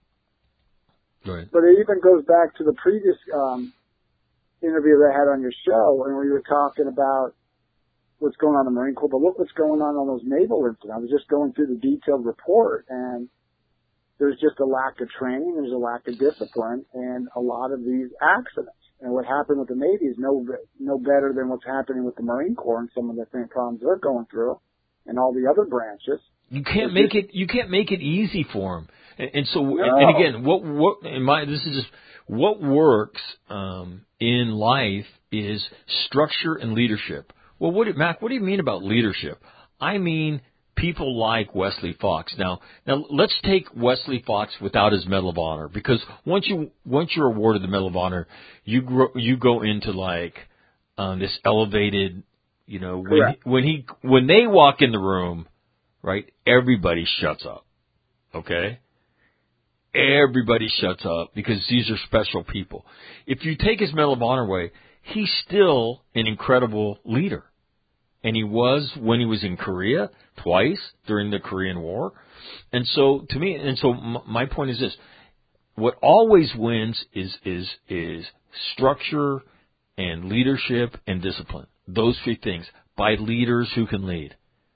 Right. But it even goes back to the previous um, interview that I had on your show, and we were talking about what's going on in the Marine Corps, but look what's going on on those naval incidents. I was just going through the detailed report, and there's just a lack of training, there's a lack of discipline, and a lot of these accidents. And what happened with the Navy is no no better than what's happening with the Marine Corps and some of the same problems they're going through, and all the other branches. You can't make it. You can't make it easy for them. And, and so, no. and, and again, what what in my this is just what works um, in life is structure and leadership. Well, what do, Mac, what do you mean about leadership? I mean people like Wesley Fox. Now, now let's take Wesley Fox without his Medal of Honor, because once you once you're awarded the Medal of Honor, you grow, you go into like um, this elevated, you know, when he, when he when they walk in the room, right? Everybody shuts up. Okay, everybody shuts up because these are special people. If you take his Medal of Honor away, he's still an incredible leader. And he was when he was in Korea twice during the Korean War. And so to me, and so my point is this, what always wins is, is, is structure and leadership and discipline. Those three things by leaders who can lead.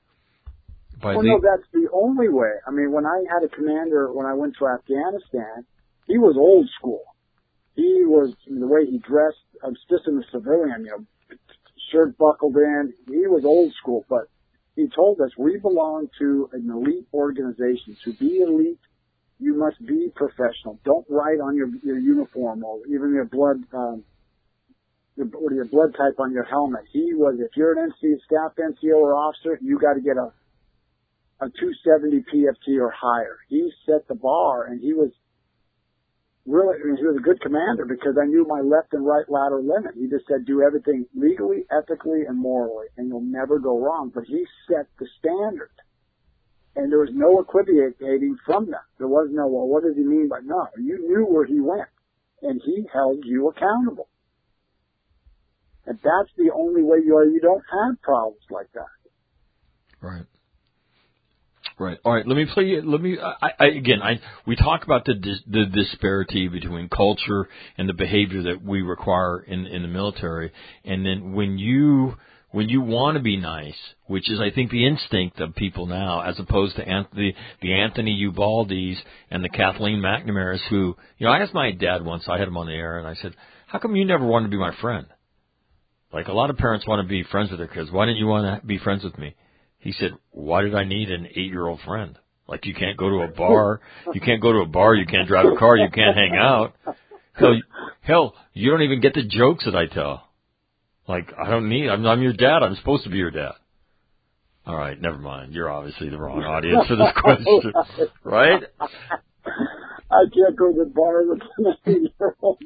By well, lead- no, that's the only way. I mean, when I had a commander, when I went to Afghanistan, he was old school. He was, the way he dressed, I was just in the civilian, you know, shirt buckled in. He was old school, but he told us we belong to an elite organization. To be elite, you must be professional. Don't write on your your uniform or even your blood um, your, or your blood type on your helmet. He was, if you're an N C, staff N C O or officer, you got to get a, a two seventy P F T or higher. He set the bar, and he was really, I mean, he was a good commander because I knew my left and right lateral limit. He just said, do everything legally, ethically, and morally, and you'll never go wrong. But he set the standard. And there was no equivocating from that. There was no, well, what does he mean by no? You knew where he went, and he held you accountable. And that's the only way you are. You don't have problems like that. Right. Right. All right. Let me play you. Let me. I, I, again, I we talk about the dis, the disparity between culture and the behavior that we require in in the military, and then when you. When you want to be nice, which is, I think, the instinct of people now, as opposed to Anthony, the Anthony Ubaldis and the Kathleen McNamara's who, you know, I asked my dad once, I had him on the air, and I said, how come you never wanted to be my friend? Like, a lot of parents want to be friends with their kids. Why didn't you want to be friends with me? He said, why did I need an eight-year-old friend? Like, you can't go to a bar, you can't go to a bar, you can't drive a car, you can't hang out. Hell, hell, you don't even get the jokes that I tell. Like, I don't need, I'm, I'm your dad. I'm supposed to be your dad. All right, never mind. You're obviously the wrong audience for this question, right? I can't go to the bar with an eight-year-old.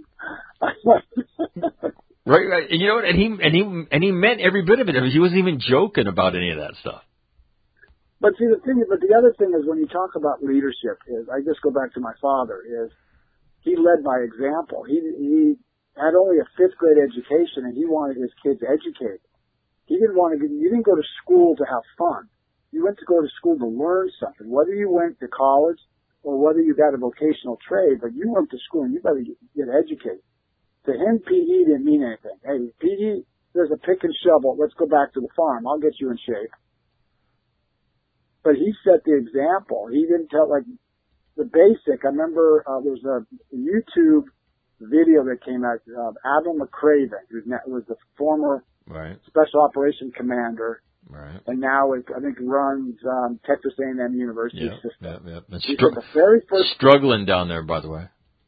Right, right. And you know what? And he, and he, and he meant every bit of it. I mean, he wasn't even joking about any of that stuff. But see, the thing, but the other thing is when you talk about leadership is, I just go back to my father, is he led by example. He, he, had only a fifth grade education, and he wanted his kids educated. He didn't want to get, you didn't go to school to have fun. You went to go to school to learn something. Whether you went to college or whether you got a vocational trade, but you went to school and you better get, get educated. To him, P E didn't mean anything. Hey, P E, there's a pick and shovel. Let's go back to the farm. I'll get you in shape. But he set the example. He didn't tell, like, the basic. I remember uh, there was a YouTube video that came out of Admiral McCraven, who was the former right. Special Operations Commander, right. and now it, I think runs um, Texas A and M University yep, system. Yep, yep. He Str- the very first struggling down there, by the way.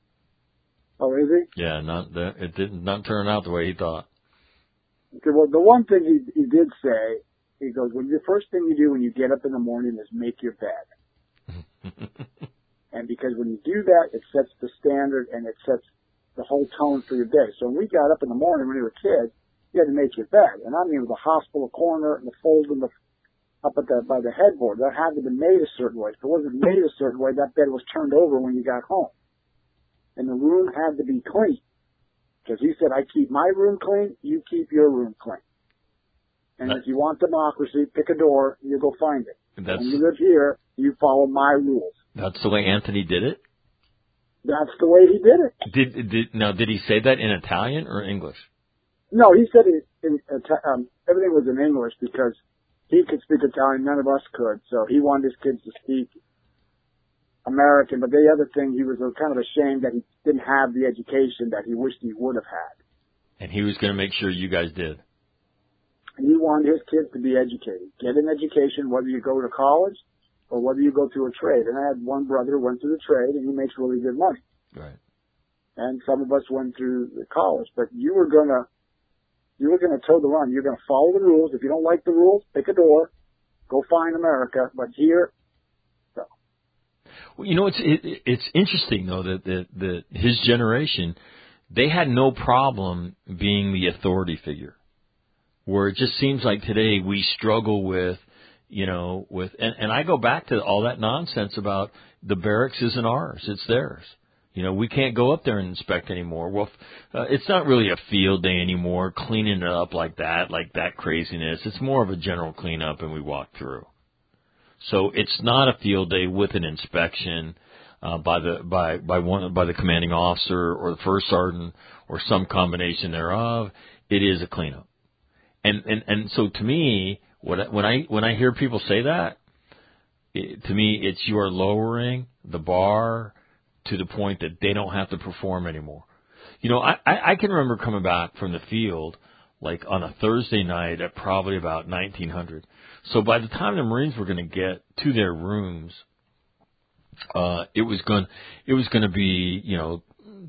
Oh, is he? Yeah, not the, it didn't not turn out the way he thought. Okay, well, the one thing he, he did say, he goes, well, the first thing you do when you get up in the morning is make your bed. And because when you do that, it sets the standard and it sets the whole tone for your day. So when we got up in the morning when we were kids, you had to make your bed. And I mean, with the hospital corner and the fold in the, up at the, by the headboard, that had to be made a certain way. If it wasn't made a certain way, that bed was turned over when you got home. And the room had to be clean. Because he said, I keep my room clean, you keep your room clean. And that, if you want democracy, pick a door, you go find it. That's, when you live here, you follow my rules. That's the way Anthony did it? That's the way he did it. Did did now? Did he say that in Italian or English? No, he said it in, um, everything was in English because he could speak Italian. None of us could, so he wanted his kids to speak American. But the other thing, he was kind of ashamed that he didn't have the education that he wished he would have had. And he was going to make sure you guys did. And he wanted his kids to be educated. Get an education, whether you go to college or whether you go through a trade. And I had one brother who went through the trade, and he makes really good money. Right. And some of us went through the college. But you were going to, you were going to toe the line. You're going to follow the rules. If you don't like the rules, pick a door, go find America. But here, so. Well, you know, it's it, it's interesting though that that that his generation, they had no problem being the authority figure. Where it just seems like today we struggle with, you know, with, and, and I go back to all that nonsense about the barracks isn't ours, it's theirs. You know, we can't go up there and inspect anymore. Well, uh, it's not really a field day anymore, cleaning it up like that, like that craziness. It's more of a general cleanup and we walk through. So it's not a field day with an inspection uh, by the by by one by the commanding officer or the first sergeant or some combination thereof. It is a cleanup. And, and, and so to me, what, when I, when I hear people say that, it, to me, it's you are lowering the bar to the point that they don't have to perform anymore. You know, I, I, I can remember coming back from the field, like on a Thursday night at probably about nineteen hundred. So by the time the Marines were going to get to their rooms, uh, it was going, it was going to be, you know,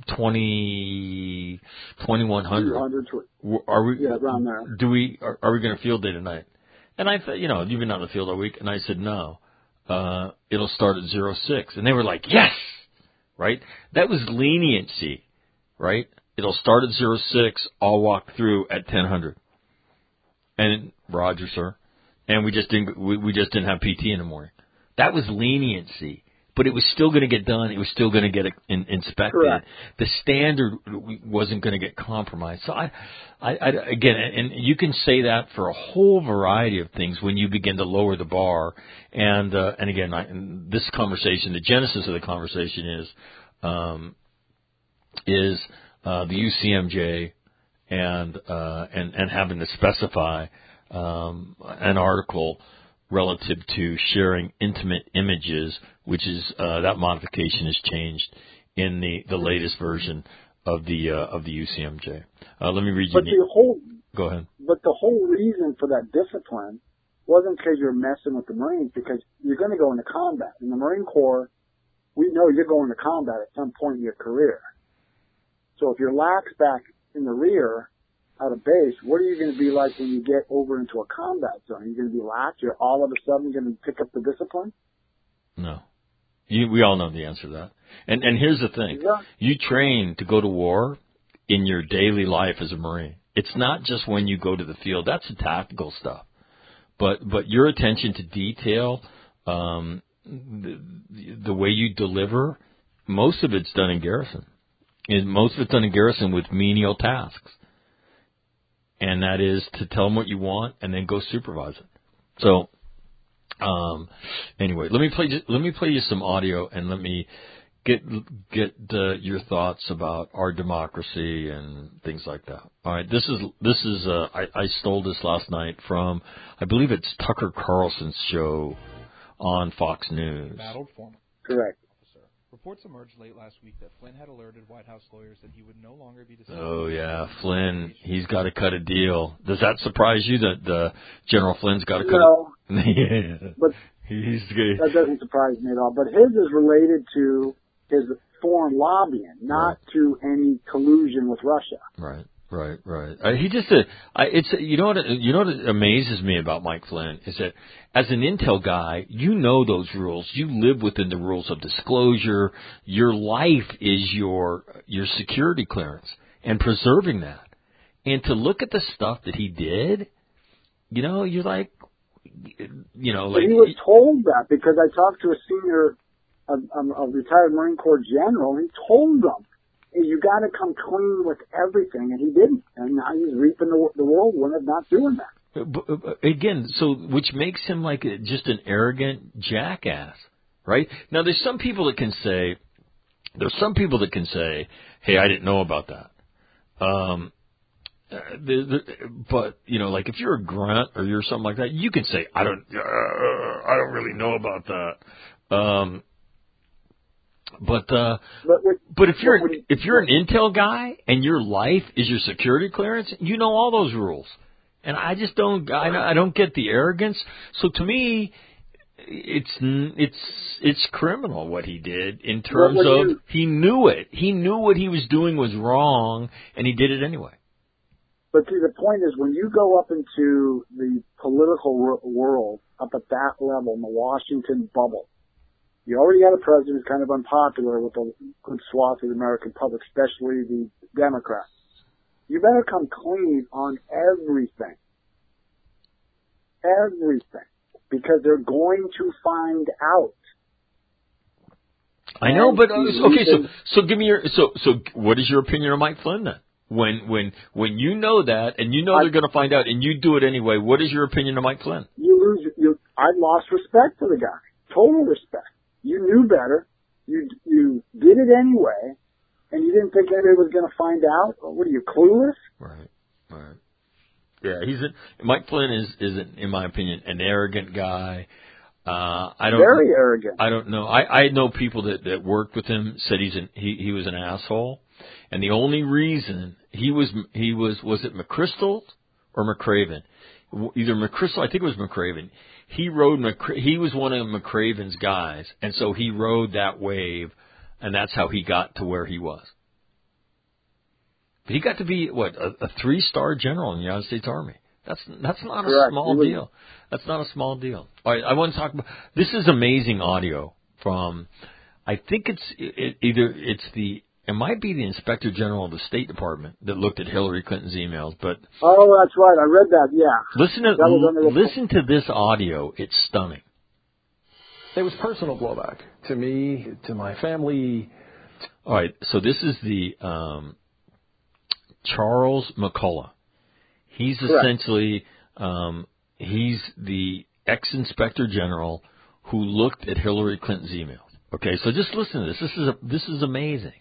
twenty, twenty-one hundred. Are we? Yeah, around there. Do we? Are, are we going to field day tonight? And I thought, you know, you've been on the field all week, and I said no. Uh, it'll start at zero six, and they were like, yes, right? That was leniency, right? It'll start at zero six. I'll walk through at ten hundred. And Roger, sir, and we just didn't. We, we just didn't have P T in the morning. That was leniency. But it was still going to get done. It was still going to get in, inspected. Correct. The standard wasn't going to get compromised. So I, I, I, again, and you can say that for a whole variety of things when you begin to lower the bar. And uh, and again, I, and this conversation, the genesis of the conversation is um, is uh, the U C M J and uh, and and having to specify um, an article relative to sharing intimate images, which is uh, that modification has changed in the, the latest version of the uh, of the U C M J. Uh, let me read you. But the whole go ahead. But the whole reason for that discipline wasn't because you're messing with the Marines, because you're going to go into combat. In the Marine Corps, we know you're going to combat at some point in your career. So if you're lax back in the rear, out of base, what are you going to be like when you get over into a combat zone? Are you going to be lax? You're all of a sudden going to pick up the discipline? No. You, we all know the answer to that. And and here's the thing. Yeah. You train to go to war in your daily life as a Marine. It's not just when you go to the field. That's the tactical stuff. But but your attention to detail, um, the, the way you deliver, most of it's done in garrison. And most of it's done in garrison with menial tasks. And that is to tell them what you want and then go supervise it. So, um, anyway, let me play. Let me play you some audio and let me get get uh, your thoughts about our democracy and things like that. All right, this is this is. Uh, I, I stole this last night from, I believe it's Tucker Carlson's show on Fox News. Battled former. Correct. Reports emerged late last week that Flynn had alerted White House lawyers that he would no longer be decided. Oh, yeah, Flynn, he's got to cut a deal. Does that surprise you that uh, General Flynn's got to cut no, a deal? Yeah, but he's good. That doesn't surprise me at all. But his is related to his foreign lobbying, not right. to any collusion with Russia. Right. Right, right. Uh, he just, uh, I, it's, you know what, you know what amazes me about Mike Flynn is that as an intel guy, you know those rules. You live within the rules of disclosure. Your life is your, your security clearance and preserving that. And to look at the stuff that he did, you know, you're like, you know, like. But he was told that because I talked to a senior, a, a retired Marine Corps general, and he told them, you got to come clean with everything, and he didn't. And now he's reaping the, the whirlwind of not doing that. But, but again, so which makes him like a, just an arrogant jackass, right? Now, there's some people that can say, there's some people that can say, hey, I didn't know about that. Um, the, the, but you know, like if you're a grunt or you're something like that, you can say, I don't, uh, I don't really know about that. Um, But uh, but, with, but if you're but an, if you're an intel guy and your life is your security clearance, you know all those rules. And I just don't I, I don't get the arrogance. So to me, it's it's it's criminal what he did in terms of you, he knew it. He knew what he was doing was wrong, and he did it anyway. But see, the point is, when you go up into the political world, up at that level, in the Washington bubble, you already got a president who's kind of unpopular with a good swath of the American public, especially the Democrats. You better come clean on everything. Everything. Because they're going to find out. I know, but, uh, okay, so, so give me your, so, so what is your opinion on Mike Flynn then? When, when, when you know that, and you know I, they're going to find out, and you do it anyway, what is your opinion on Mike Flynn? You lose, you, I lost respect for the guy. Total respect. You knew better. You you did it anyway, and you didn't think anybody was going to find out. What are you, clueless? Right, right. Yeah, he's a, Mike Flynn is is an, in my opinion an arrogant guy. Uh, I don't very arrogant. I don't know. I, I know people that, that worked with him said he's an, he he was an asshole, and the only reason he was he was was it McChrystal or McCraven? Either McChrystal, I think it was McCraven. He rode, McCra- he was one of McCraven's guys, and so he rode that wave, and that's how he got to where he was. He got to be, what, a, a three-star general in the United States Army. That's that's not a Correct. small was, deal. That's not a small deal. All right, I want to talk about, this is amazing audio from, I think it's it, either, it's the, it might be the Inspector General of the State Department that looked at Hillary Clinton's emails, but. Oh, that's right. I read that, yeah. Listen to, l- listen to this audio. It's stunning. There was personal blowback to me, to my family. All right, so this is the um, Charles McCullough. He's Correct. essentially, um, he's the ex-inspector general who looked at Hillary Clinton's emails. Okay, so just listen to this. This is a, this is amazing.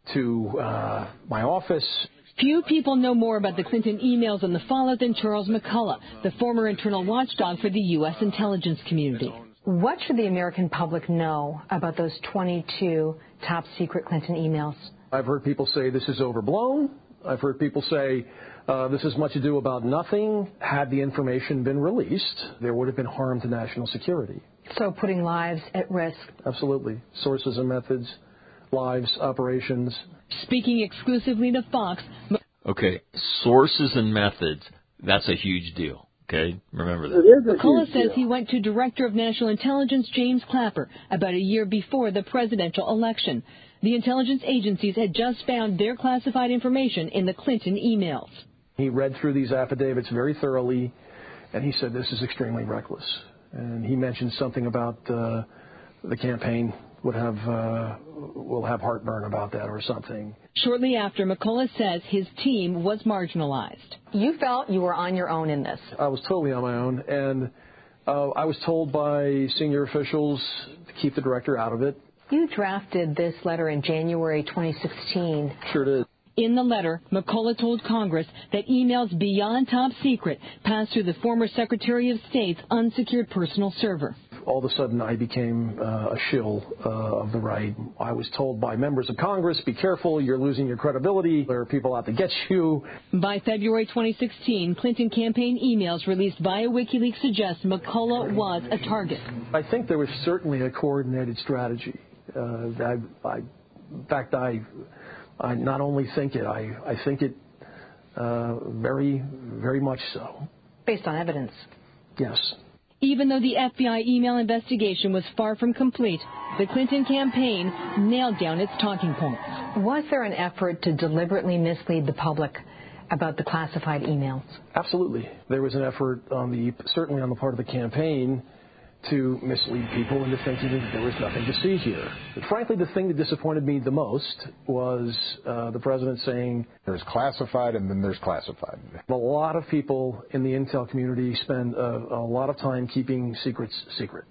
To uh, my office. Few people know more about the Clinton emails and the fallout than Charles McCullough, the former internal watchdog for the U S intelligence community. What should the American public know about those twenty-two top-secret Clinton emails? I've heard people say this is overblown. I've heard people say uh, this is much ado about nothing. Had the information been released, there would have been harm to national security. So putting lives at risk. Absolutely. Sources and methods, lives, operations. Speaking exclusively to Fox. Okay, sources and methods, that's a huge deal. Okay, remember that. It is a McCullough huge says deal. he went to Director of National Intelligence James Clapper about a year before the presidential election. The intelligence agencies had just found their classified information in the Clinton emails. He read through these affidavits very thoroughly, and he said this is extremely reckless. And he mentioned something about uh, the campaign would have uh, will have heartburn about that or something. Shortly after, McCullough says his team was marginalized. You felt you were on your own in this. I was totally on my own, and uh, I was told by senior officials to keep the director out of it. You drafted this letter in January twenty sixteen. Sure did. In the letter, McCullough told Congress that emails beyond top secret passed through the former Secretary of State's unsecured personal server. All of a sudden, I became uh, a shill uh, of the right. I was told by members of Congress, be careful, you're losing your credibility. There are people out to get you. By February twenty sixteen, Clinton campaign emails released via WikiLeaks suggest McCullough was a target. I think there was certainly a coordinated strategy. Uh, I, I, in fact, I, I not only think it, I, I think it uh, very, very much so. Based on evidence. Yes. Even though the F B I email investigation was far from complete, the Clinton campaign nailed down its talking points. Was there an effort to deliberately mislead the public about the classified emails? Absolutely. There was an effort on the, certainly on the part of the campaign, to mislead people into thinking that there was nothing to see here. But frankly, the thing that disappointed me the most was uh, the president saying, there's classified and then there's classified. A lot of people in the intel community spend a, a lot of time keeping secrets secret.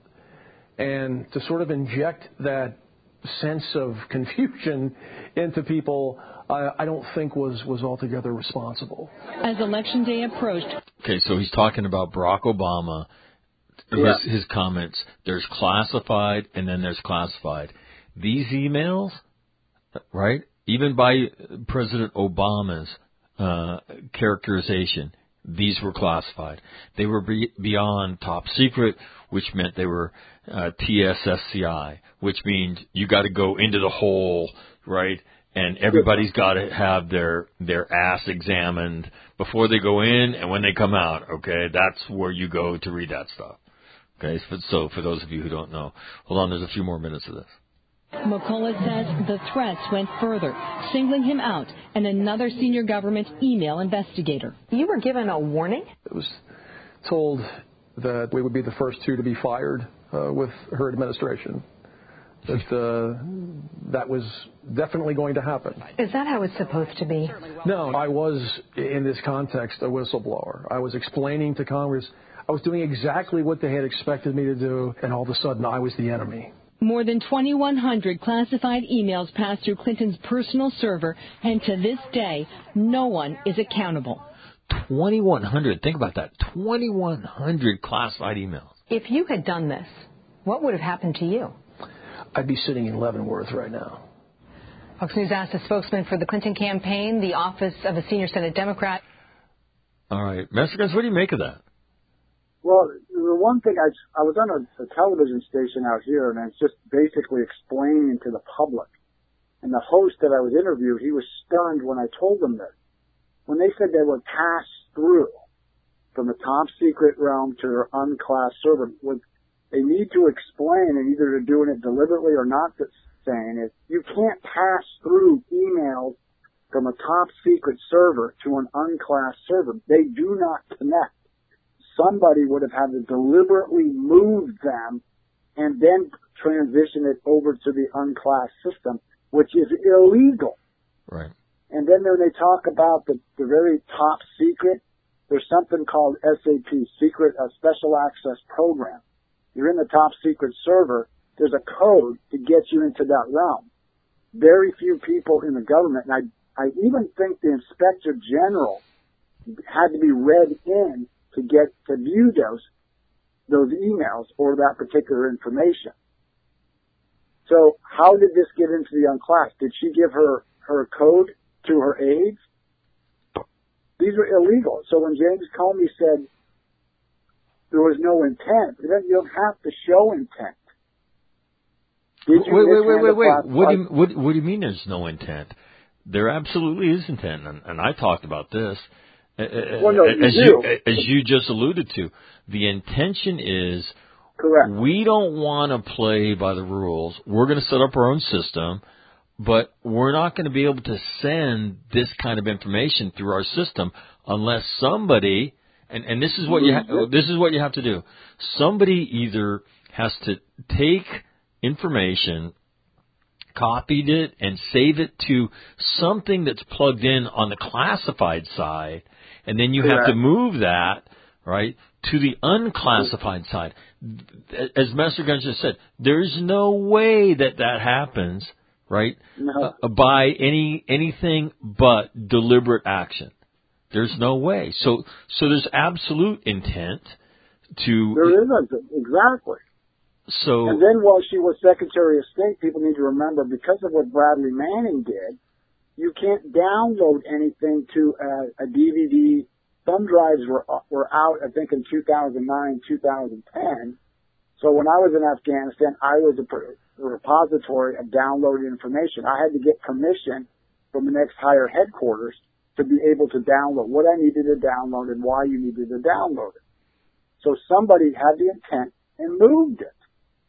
And to sort of inject that sense of confusion into people, I, I don't think was, was altogether responsible. As Election Day approached. Okay, so he's talking about Barack Obama. Yeah. His, his comments, there's classified and then there's classified. These emails, right, even by President Obama's uh, characterization, these were classified. They were be- beyond top secret, which meant they were uh, T S S C I, which means you got to go into the hole, right, and everybody's got to have their their ass examined before they go in and when they come out, okay? That's where you go to read that stuff. Okay, so for those of you who don't know, hold on, there's a few more minutes of this. McCullough says the threats went further, singling him out and another senior government email investigator. You were given a warning? It was told that we would be the first two to be fired uh, with her administration. That uh, that was definitely going to happen. Is that how it's supposed to be? No, I was, in this context, a whistleblower. I was explaining to Congress, I was doing exactly what they had expected me to do, and all of a sudden I was the enemy. More than twenty-one hundred classified emails passed through Clinton's personal server, and to this day, no one is accountable. twenty-one hundred, think about that, twenty-one hundred classified emails. If you had done this, what would have happened to you? I'd be sitting in Leavenworth right now. Fox News asked a spokesman for the Clinton campaign, the office of a senior Senate Democrat. All right. Mexicans, what do you make of that? Well, the one thing, I, I was on a, a television station out here, and it's just basically explaining to the public And the host that I was interviewing, he was stunned when I told him this. When they said they were passed through from the top secret realm to their unclassed server, what they need to explain, and either they're doing it deliberately or not saying it, you can't pass through emails from a top secret server to an unclassed server. They do not connect. Somebody would have had to deliberately move them and then transition it over to the unclassed system, which is illegal. Right. And then when they talk about the, the very top secret, there's something called S A P, Secret uh, Special Access Program. You're in the top secret server. There's a code to get you into that realm. Very few people in the government, and I, I even think the Inspector General had to be read in to get to view those those emails or that particular information. So how did this get into the unclassed? Did she give her, her code to her aides? These were illegal. So when James Comey said there was no intent, then you don't have to show intent. Did you wait, wait, wait, wait, wait. classified- What do you, what, what do you mean there's no intent? There absolutely is intent, and, and I talked about this. Well, no, you as do. you as you just alluded to, the intention is correct. We don't want to play by the rules. We're going to set up our own system, but we're not going to be able to send this kind of information through our system unless somebody and, and this is what you ha- this is what you have to do. Somebody either has to take information, copied it, and save it to something that's plugged in on the classified side, and then you Correct. have to move that, right, to the unclassified side. As Master Gunn just said, there's no way that that happens, right, No. uh, by any anything but deliberate action. There's no way. So so there's absolute intent to... There isn't, exactly. So, and then while she was Secretary of State, people need to remember, because of what Bradley Manning did, you can't download anything to a, a D V D. Thumb drives were were out, I think, in two thousand nine, two thousand ten. So when I was in Afghanistan, I was a, a repository of downloaded information. I had to get permission from the next higher headquarters to be able to download what I needed to download and why you needed to download it. So somebody had the intent and moved it.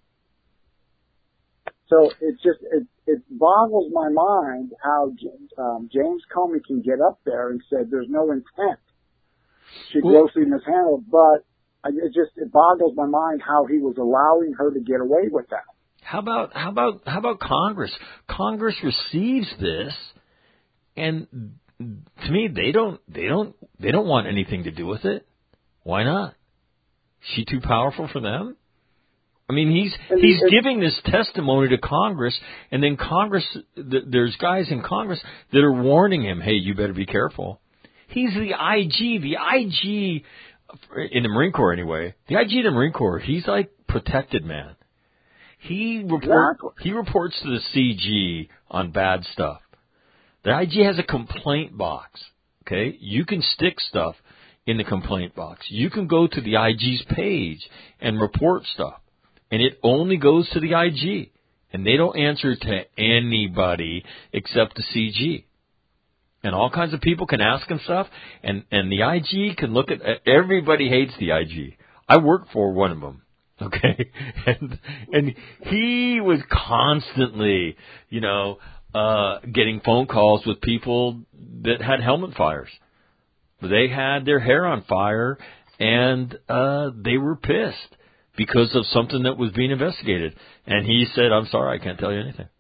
So it just, it, it boggles my mind how um, James Comey can get up there and say there's no intent. She grossly mishandled, but I, it just, it boggles my mind how he was allowing her to get away with that. How about, how about, how about Congress? Congress receives this, and to me, they don't, they don't, they don't want anything to do with it. Why not? She too powerful for them? I mean, he's he's giving this testimony to Congress, and then Congress, th- there's guys in Congress that are warning him, hey, you better be careful. He's the I G. The I G, in the Marine Corps anyway, the I G in the Marine Corps, he's like protected man. He, report, exactly. he reports to the C G on bad stuff. The I G has a complaint box, okay? You can stick stuff in the complaint box. You can go to the I G's page and report stuff. And it only goes to the I G. And they don't answer to anybody except the C G. And all kinds of people can ask him stuff. And, and the I G can look at, everybody hates the I G. I work for one of them. Okay. And, and he was constantly, you know, uh, getting phone calls with people that had helmet fires. They had their hair on fire and, uh, they were pissed because of something that was being investigated. And he said, I'm sorry, I can't tell you anything.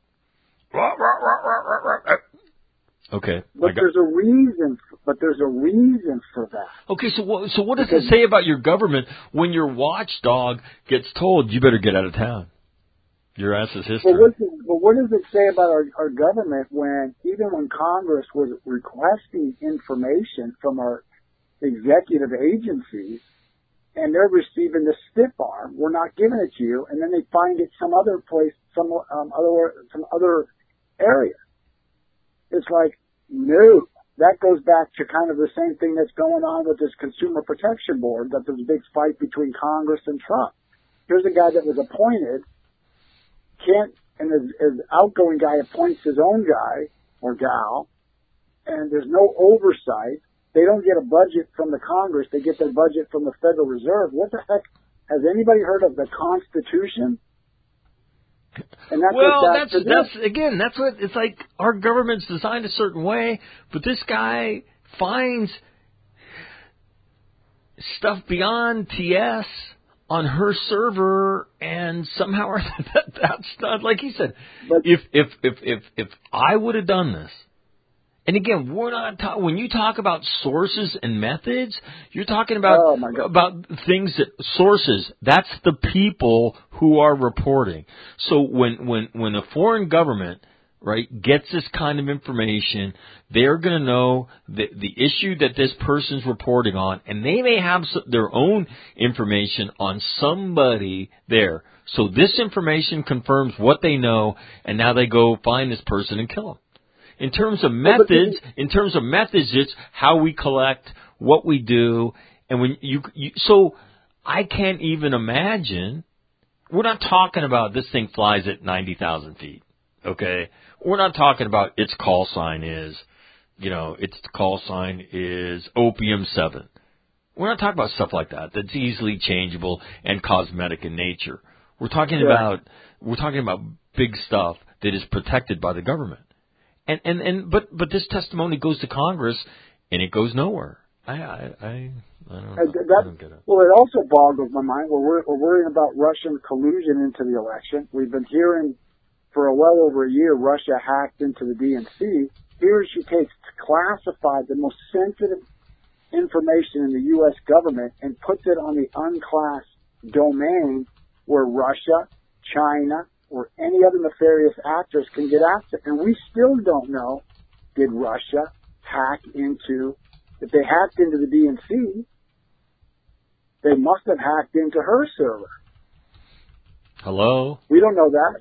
Okay. But got, there's a reason, but there's a reason for that. Okay, so what, so what does because, it say about your government when your watchdog gets told, you better get out of town? Your ass is history. But what, but what does it say about our, our government when, even when Congress was requesting information from our executive agencies, and they're receiving the stiff arm, we're not giving it to you, and then they find it some other place, some um, other some other area. It's like, no. That goes back to kind of the same thing that's going on with this Consumer Protection Board, that there's a big fight between Congress and Trump. Here's a guy that was appointed, can't and his, his outgoing guy appoints his own guy or gal, and there's no oversight. They don't get a budget from the Congress. They get their budget from the Federal Reserve. What the heck? Has anybody heard of the Constitution? And that's well, what that's, that's, that's, again, that's what, it's like our government's designed a certain way, but this guy finds stuff beyond T S on her server, and somehow that, that's not, like he said, but, if, if, if, if, if I would have done this, and again, we're not ta- when you talk about sources and methods, you're talking about oh about things that sources. That's the people who are reporting. So when when when a foreign government, right, gets this kind of information, they're going to know the the issue that this person's reporting on, and they may have their own information on somebody there. So this information confirms what they know, and now they go find this person and kill him. In terms of methods, in terms of methods, it's how we collect, what we do, and when you, you so I can't even imagine. We're not talking about this thing flies at ninety thousand feet, okay? We're not talking about its call sign is, you know, its call sign is Opium seven. We're not talking about stuff like that. That's easily changeable and cosmetic in nature. We're talking yeah. about we're talking about big stuff that is protected by the government. And, and, and but but this testimony goes to Congress, and it goes nowhere. I I I, I don't, uh, that, I don't get it. Well, it also boggles my mind. We're, we're worrying about Russian collusion into the election. We've been hearing for a well over a year Russia hacked into the D N C. Here she takes classified, the most sensitive information in the U S government, and puts it on the unclassed domain where Russia, China, or any other nefarious actors can get access. And we still don't know, did Russia hack into, if they hacked into the D N C, they must have hacked into her server. Hello? We don't know that.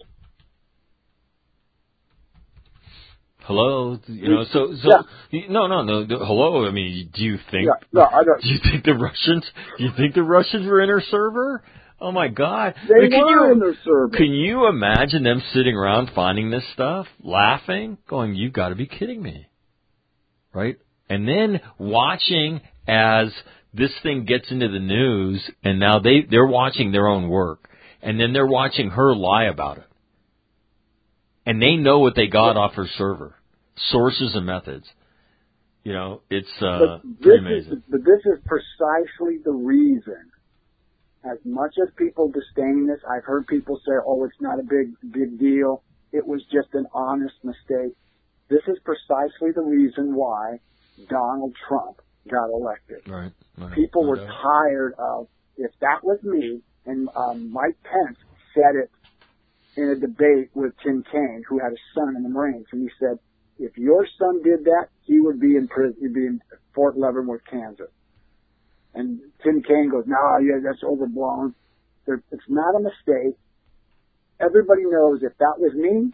Hello? You know, so, so, yeah. no, no, no, no, hello? I mean, do you think, yeah, no, I don't. do you think the Russians, do you think the Russians were in her server? Oh my God! They can were you, in their server. Can you imagine them sitting around finding this stuff, laughing, going, "You've got to be kidding me," right? And then watching as this thing gets into the news, and now they they're watching their own work, and then they're watching her lie about it, and they know what they got yeah. off her server, sources and methods. You know, it's uh, pretty amazing. Is, but this is precisely the reason. As much as people disdain this, I've heard people say, oh, it's not a big, big deal. It was just an honest mistake. This is precisely the reason why Donald Trump got elected. Right. right. People no were doubt. tired of, if that was me, and um, Mike Pence said it in a debate with Tim Kaine, who had a son in the Marines, and he said, if your son did that, he would be in prison, he'd be in Fort Leavenworth, Kansas. And Tim Kaine goes, no, nah, yeah, that's overblown. There, it's not a mistake. Everybody knows if that was me,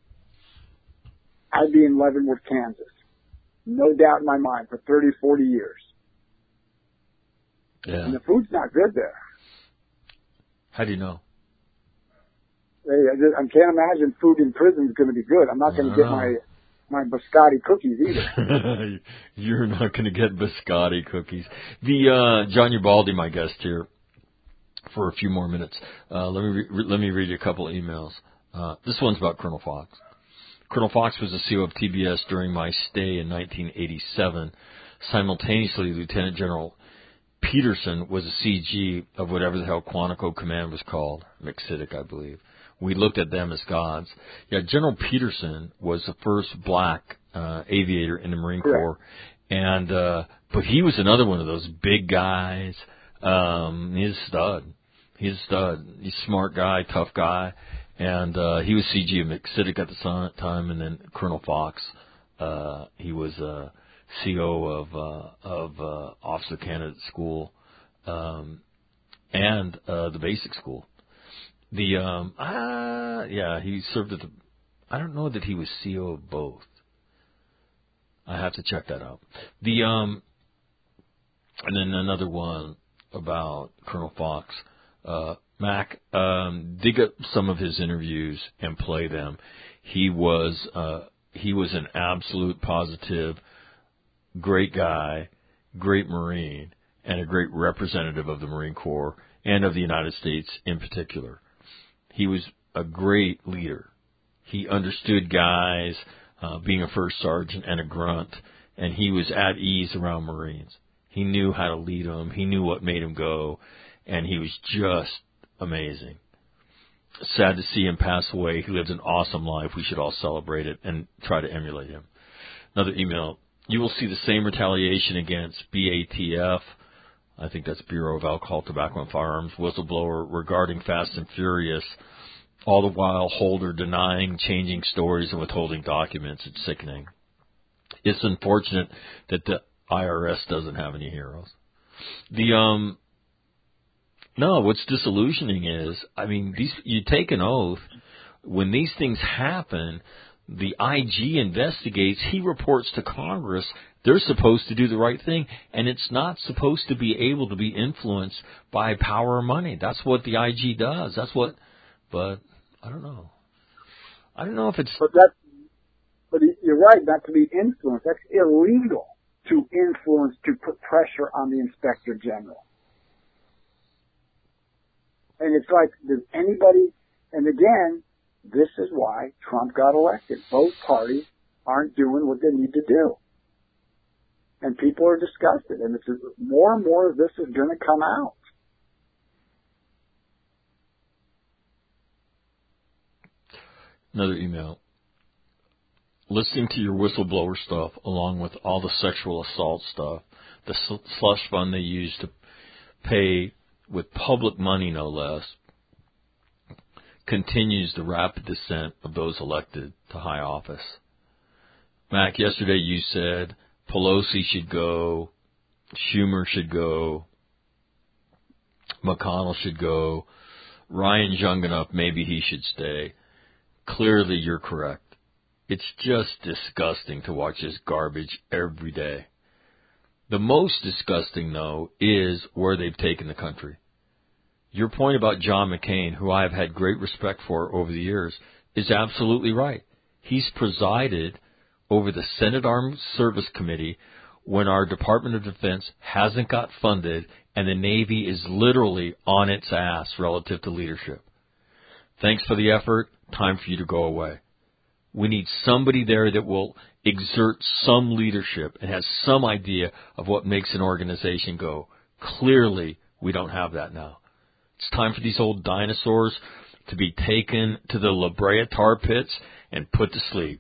I'd be in Leavenworth, Kansas. No doubt in my mind for thirty, forty years. Yeah. And the food's not good there. How do you know? I, I can't imagine food in prison is going to be good. I'm not going to get my... my biscotti cookies either. You're not going to get biscotti cookies. The uh, John Ubaldi, my guest here, for a few more minutes. Uh, let me re- let me read you a couple of emails. Uh, this one's about Colonel Fox. Colonel Fox was a C O of T B S during my stay in nineteen eighty-seven. Simultaneously, Lieutenant General Peterson was a C G of whatever the hell Quantico Command was called, McCitic, I believe. We looked at them as gods. Yeah, General Peterson was the first black uh, aviator in the Marine Corps, and uh, but he was another one of those big guys. Um, he's a stud. He's a stud. He's a smart guy, tough guy, and uh, he was C G of McCitic at the time, and then Colonel Fox. Uh, he was uh, C O of uh, of uh, Officer Candidate School um, and uh, the Basic School. The, um, ah, yeah, he served at the, I don't know that he was C O of both. I have to check that out. The, um, and then another one about Colonel Fox. Uh, Mac, um, dig up some of his interviews and play them. He was uh, he was an absolute positive, great guy, great Marine, and a great representative of the Marine Corps and of the United States in particular. He was a great leader. He understood guys, uh, being a first sergeant and a grunt, and he was at ease around Marines. He knew how to lead them. He knew what made him go, and he was just amazing. Sad to see him pass away. He lived an awesome life. We should all celebrate it and try to emulate him. Another email. You will see the same retaliation against B A T F, I think that's Bureau of Alcohol, Tobacco, and Firearms, whistleblower regarding Fast and Furious, all the while Holder denying, changing stories, and withholding documents. It's sickening. It's unfortunate that the I R S doesn't have any heroes. The um, no, what's disillusioning is, I mean, these you take an oath. When these things happen, the I G investigates. He reports to Congress. They're supposed to do the right thing, and it's not supposed to be able to be influenced by power or money. That's what the I G does. That's what. But I don't know. I don't know if it's. But that. But you're right. Not to be influenced. That's illegal. To influence, to put pressure on the Inspector General. And it's like, does anybody, and again, this is why Trump got elected. Both parties aren't doing what they need to do. And people are disgusted. And it's more and more of this is going to come out. Another email. Listening to your whistleblower stuff, along with all the sexual assault stuff, the slush fund they use to pay with public money, no less, continues the rapid descent of those elected to high office. Mac, yesterday you said Pelosi should go, Schumer should go, McConnell should go, Ryan's young enough, maybe he should stay. Clearly you're correct. It's just disgusting to watch this garbage every day. The most disgusting, though, is where they've taken the country. Your point about John McCain, who I have had great respect for over the years, is absolutely right. He's presided over the Senate Armed Service Committee when our Department of Defense hasn't got funded and the Navy is literally on its ass relative to leadership. Thanks for the effort. Time for you to go away. We need somebody there that will exert some leadership and has some idea of what makes an organization go. Clearly, we don't have that now. It's time for these old dinosaurs to be taken to the La Brea tar pits and put to sleep.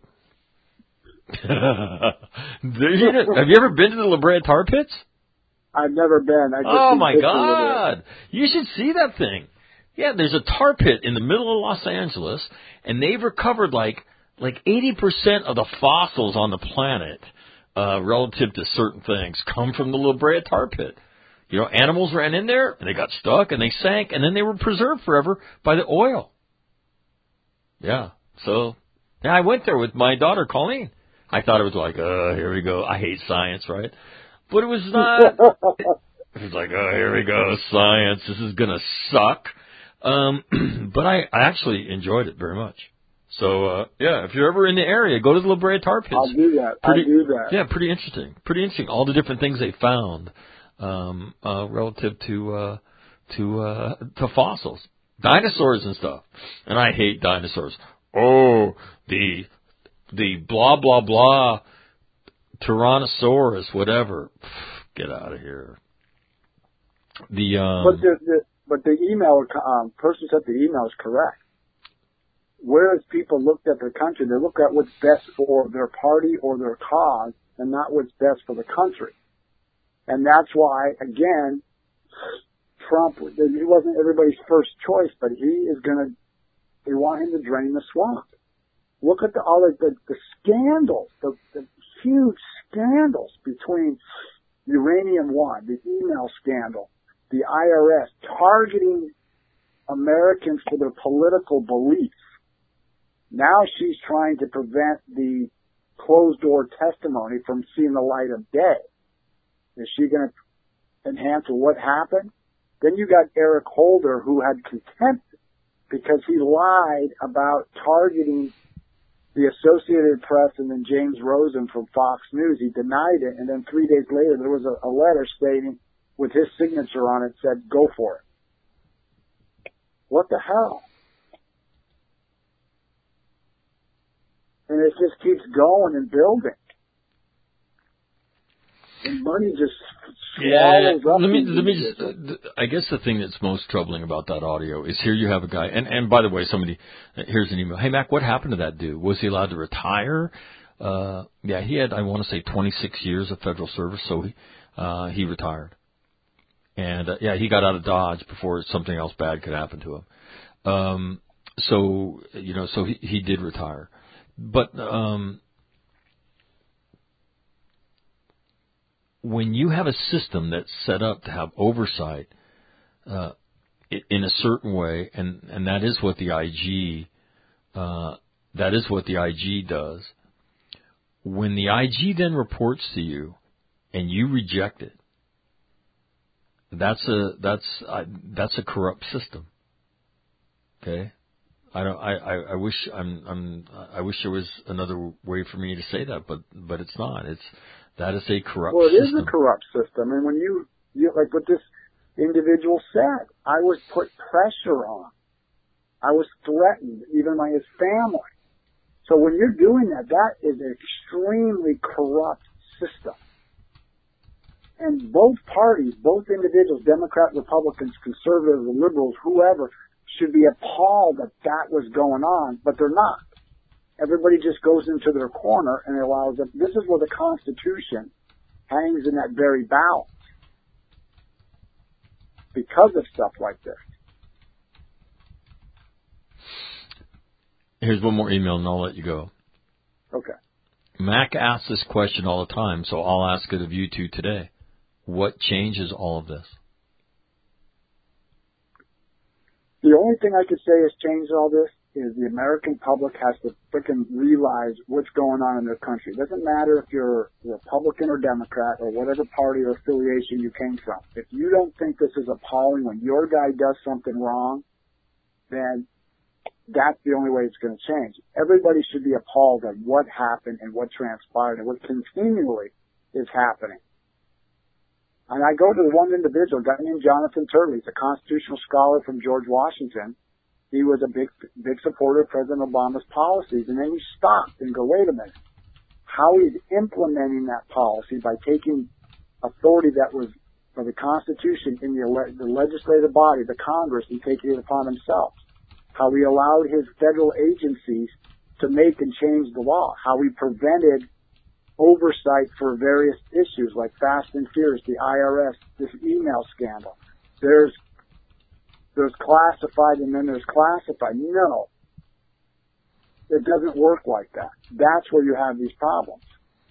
Have you ever been to the La Brea tar pits? I've never been. I just oh, my God. You should see that thing. Yeah, there's a tar pit in the middle of Los Angeles, and they've recovered like like eighty percent of the fossils on the planet uh, relative to certain things come from the La Brea tar pit. You know, animals ran in there, and they got stuck, and they sank, and then they were preserved forever by the oil. Yeah, so yeah, I went there with my daughter, Colleen. I thought it was like, oh, here we go. I hate science, right? But it was not. It was like, oh, here we go, science. This is going to suck. Um, but I, I actually enjoyed it very much. So, uh, yeah, if you're ever in the area, go to the La Brea tar pits. I'll do that. Pretty, I'll do that. Yeah, pretty interesting. Pretty interesting. All the different things they found, um, uh, relative to, uh, to, uh, to fossils. Dinosaurs and stuff. And I hate dinosaurs. Oh, the, the blah, blah, blah, Tyrannosaurus, whatever. Get out of here. The, um. But the, the But the email, um, person said the email is correct. Whereas people looked at the country, they look at what's best for their party or their cause and not what's best for the country. And that's why, again, Trump, he wasn't everybody's first choice, but he is going to, they want him to drain the swamp. Look at the, all the, the, the scandals, the, the huge scandals between Uranium One, the email scandal, the I R S targeting Americans for their political beliefs. Now she's trying to prevent the closed-door testimony from seeing the light of day. Is she going to enhance what happened? Then you got Eric Holder, who had contempt because he lied about targeting the Associated Press and then James Rosen from Fox News. He denied it, and then three days later there was a, a letter stating, with his signature on it, said, go for it. What the hell? And it just keeps going and building. And money just swallows yeah, up. Let me, let me just, uh, I guess the thing that's most troubling about that audio is here you have a guy, and, and by the way, somebody, here's an email. Hey, Mac, what happened to that dude? Was he allowed to retire? Uh, yeah, he had, I want to say, twenty-six years of federal service, so he, uh, he retired. And, uh, yeah, he got out of Dodge before something else bad could happen to him. Um, so, you know, so he, he did retire. But, um, when you have a system that's set up to have oversight, uh, in a certain way, and, and that is what the I G, uh, that is what the I G does. When the I G then reports to you and you reject it, That's a that's I, that's a corrupt system. Okay, I don't. I, I, I wish I'm I'm I wish there was another way for me to say that, but but it's not. It's that is a corrupt. Well, it system. is a corrupt system, and when you you like what this individual said, I was put pressure on. I was threatened, even by his family. So when you're doing that, that is an extremely corrupt system. And both parties, both individuals, Democrats, Republicans, conservatives, liberals, whoever, should be appalled that that was going on, but they're not. Everybody just goes into their corner and allows them. This is where the Constitution hangs in that very balance because of stuff like this. Here's one more email, and I'll let you go. Okay. Mac asks this question all the time, so I'll ask it of you two today. What changes all of this? The only thing I could say has changed all this is the American public has to frickin' realize what's going on in their country. It doesn't matter if you're Republican or Democrat or whatever party or affiliation you came from. If you don't think this is appalling when your guy does something wrong, then that's the only way it's going to change. Everybody should be appalled at what happened and what transpired and what continually is happening. And I go to one individual, a guy named Jonathan Turley. He's a constitutional scholar from George Washington. He was a big, big supporter of President Obama's policies. And then he stopped and go, wait a minute. How he's implementing that policy by taking authority that was for the Constitution in the, ele- the legislative body, the Congress, and taking it upon himself. How he allowed his federal agencies to make and change the law. How he prevented oversight for various issues like Fast and Furious, the I R S, this email scandal. There's there's classified and then there's classified. No. It doesn't work like that. That's where you have these problems.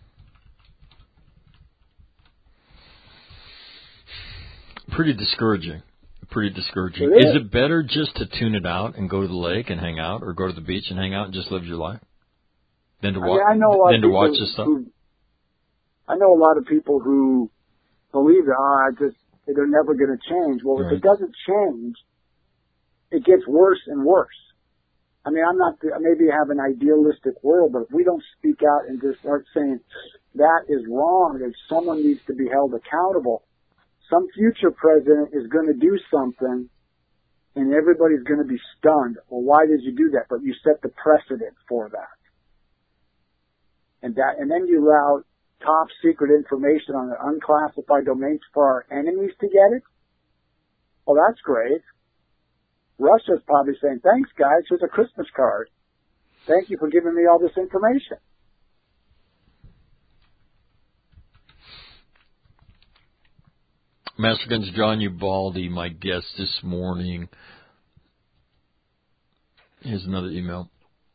Pretty discouraging. Pretty discouraging. It is. Is it better just to tune it out and go to the lake and hang out, or go to the beach and hang out and just live your life, than to I watch? mean, I know a lot than of to people watch this stuff. Who, I know a lot of people who believe that oh, I just they're never going to change. Well, Right. if it doesn't change, it gets worse and worse. I mean, I'm not maybe I have an idealistic world, but if we don't speak out and just start saying that is wrong, that someone needs to be held accountable. Some future president is going to do something, and everybody's going to be stunned. Well, why did you do that? But you set the precedent for that, and that, and then you allow top secret information on an unclassified domain for our enemies to get it. Well, that's great. Russia's probably saying, "Thanks, guys. Here's a Christmas card. Thank you for giving me all this information." Master Guns John Ubaldi, my guest this morning. Here's another email.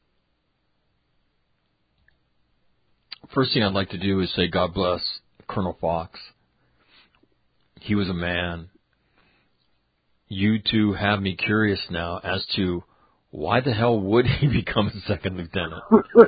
First thing I'd like to do is say God bless Colonel Fox. He was a man. You two have me curious now as to why the hell would he become a second lieutenant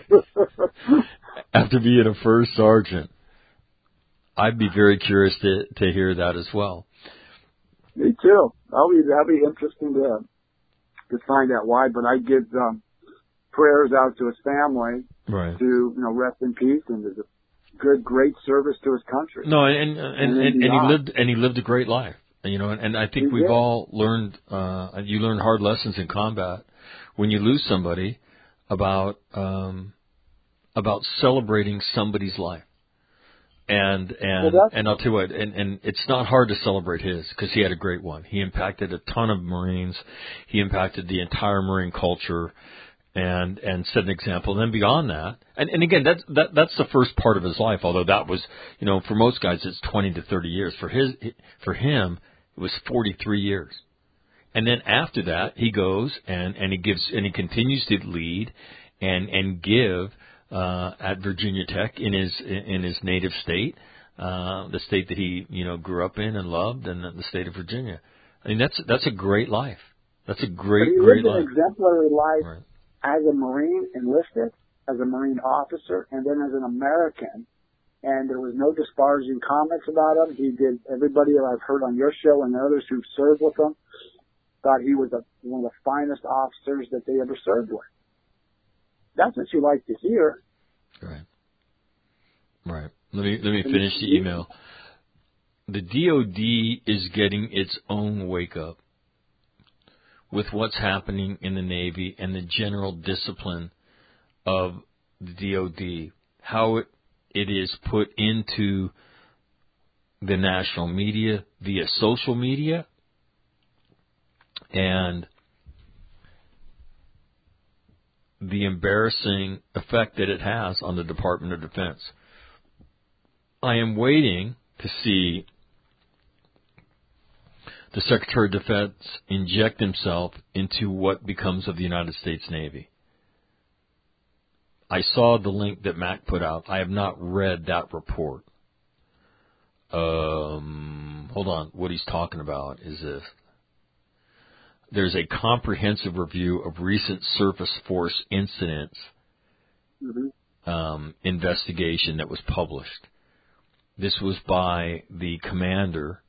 after being a first sergeant? I'd be very curious to, to hear that as well. Me too. That'll be that'll be interesting to to find out why. But I give um, prayers out to his family right. to you know rest in peace and there's a good, great service to his country. No, and and and, and, and he lived and he lived a great life. You know, and, and I think he we've did. all learned. Uh, you learn hard lessons in combat when you lose somebody about um, about celebrating somebody's life. And and well, and I'll tell you what, and, and it's not hard to celebrate his because he had a great one. He impacted a ton of Marines. He impacted the entire Marine culture, and and set an example. And then beyond that, and, and again, that's that that's the first part of his life. Although that was, you know, for most guys, it's twenty to thirty years. For his for him, it was forty-three years. And then after that, he goes and and he gives and he continues to lead and and give. Uh, at Virginia Tech in his in his native state, uh, the state that he you know grew up in and loved, and the state of Virginia. I mean that's that's a great life. That's a great but he great lived life. An exemplary life right. as a Marine enlisted, as a Marine officer, and then as an American. And there was no disparaging comments about him. He did. Everybody that I've heard on your show and others who served with him thought he was a, one of the finest officers that they ever served with. That's what you like to hear. Right. Right. Let me let me finish the email. The D O D is getting its own wake up with what's happening in the Navy and the general discipline of the D O D. How it it is put into the national media via social media and the embarrassing effect that it has on the Department of Defense. I am waiting to see the Secretary of Defense inject himself into what becomes of the United States Navy. I saw the link that Mac put out. I have not read that report. Um, hold on. What he's talking about is this. There's a comprehensive review of recent surface force incidents mm-hmm. um, investigation that was published. This was by the commander.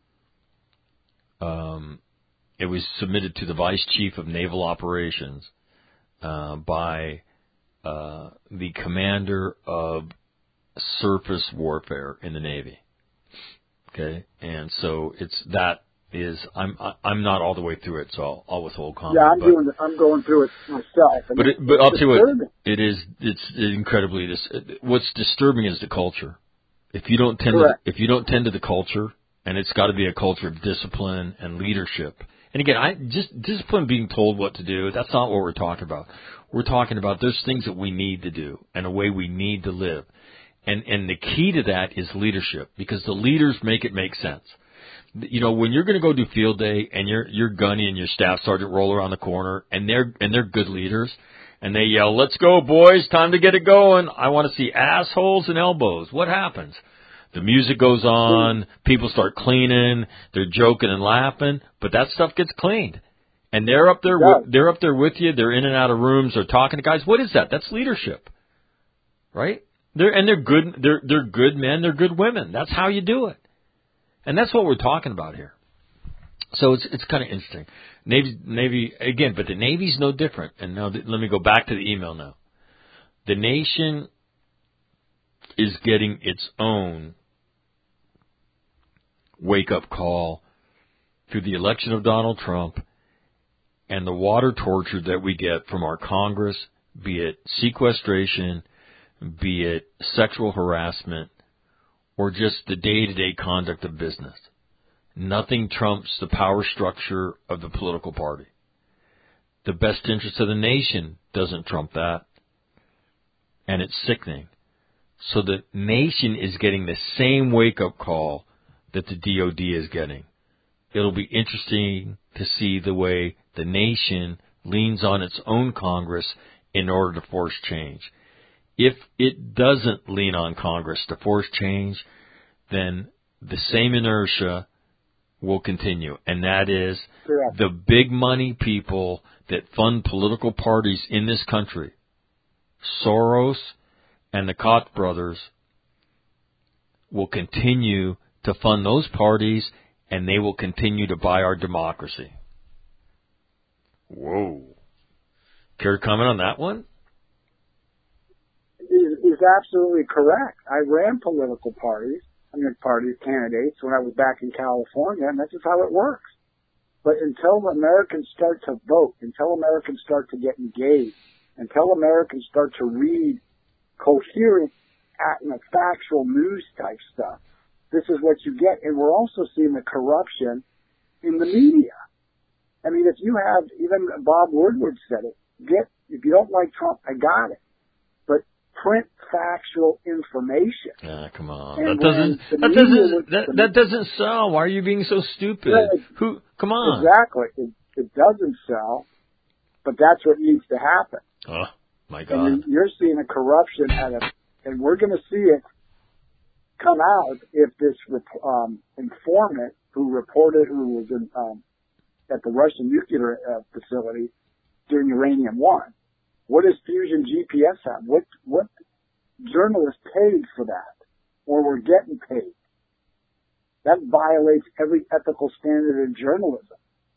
Um, it was submitted to the Vice Chief of Naval Operations uh, by uh, the commander of surface warfare in the Navy. Okay, and so it's that. Is I'm I'm not all the way through it, so I'll, I'll withhold comment. Yeah, I'm but, doing. I'm going through it myself. But it, but I'll tell you what, it is. It's incredibly. This what's disturbing is the culture. If you don't tend to, if you don't tend to the culture, and it's got to be a culture of discipline and leadership. And again, I just discipline being told what to do. That's not what we're talking about. We're talking about there's things that we need to do and a way we need to live. And and the key to that is leadership, because the leaders make it make sense. You know, when you're going to go do field day and your your gunny and your staff sergeant roll around the corner and they're and they're good leaders and they yell, "Let's go, boys! Time to get it going!" I want to see assholes and elbows. What happens? The music goes on. People start cleaning. They're joking and laughing, but that stuff gets cleaned. And they're up there. Yeah. They're up there with you. They're in and out of rooms. They're talking to guys. What is that? That's leadership, right? They're and they're good. They're they're good men. They're good women. That's how you do it. And that's what we're talking about here. So it's it's kind of interesting. Navy, Navy again, but the Navy's no different. And now th- let me go back to the email now. The nation is getting its own wake-up call through the election of Donald Trump and the water torture that we get from our Congress, be it sequestration, be it sexual harassment, or just the day-to-day conduct of business. Nothing trumps the power structure of the political party. The best interest of the nation doesn't trump that, and it's sickening. So the nation is getting the same wake-up call that the D O D is getting. It'll be interesting to see the way the nation leans on its own Congress in order to force change. If it doesn't lean on Congress to force change, then the same inertia will continue. And that is Correct. The big money people that fund political parties in this country, Soros and the Koch brothers, will continue to fund those parties and they will continue to buy our democracy. Whoa. Care to comment on that one? Is, is absolutely correct. I ran political parties, I mean party candidates when I was back in California, and that's just how it works. But until Americans start to vote, until Americans start to get engaged, until Americans start to read coherent, you know, factual news type stuff, this is what you get. And we're also seeing the corruption in the media. I mean, if you have, even Bob Woodward said it, get, if you don't like Trump, I got it. But print factual information. Ah, come on. And That doesn't, the that media doesn't, was- that, that doesn't sell. Why are you being so stupid? Yeah, Who, come on. Exactly. It, it doesn't sell, but that's what needs to happen. Oh, my God. And you're seeing a corruption at a, and we're going to see it come out if this um, informant who reported, who was in, um, at the Russian nuclear uh, facility during Uranium One. What does Fusion G P S have? What what journalists paid for that, or were getting paid? That violates every ethical standard in journalism.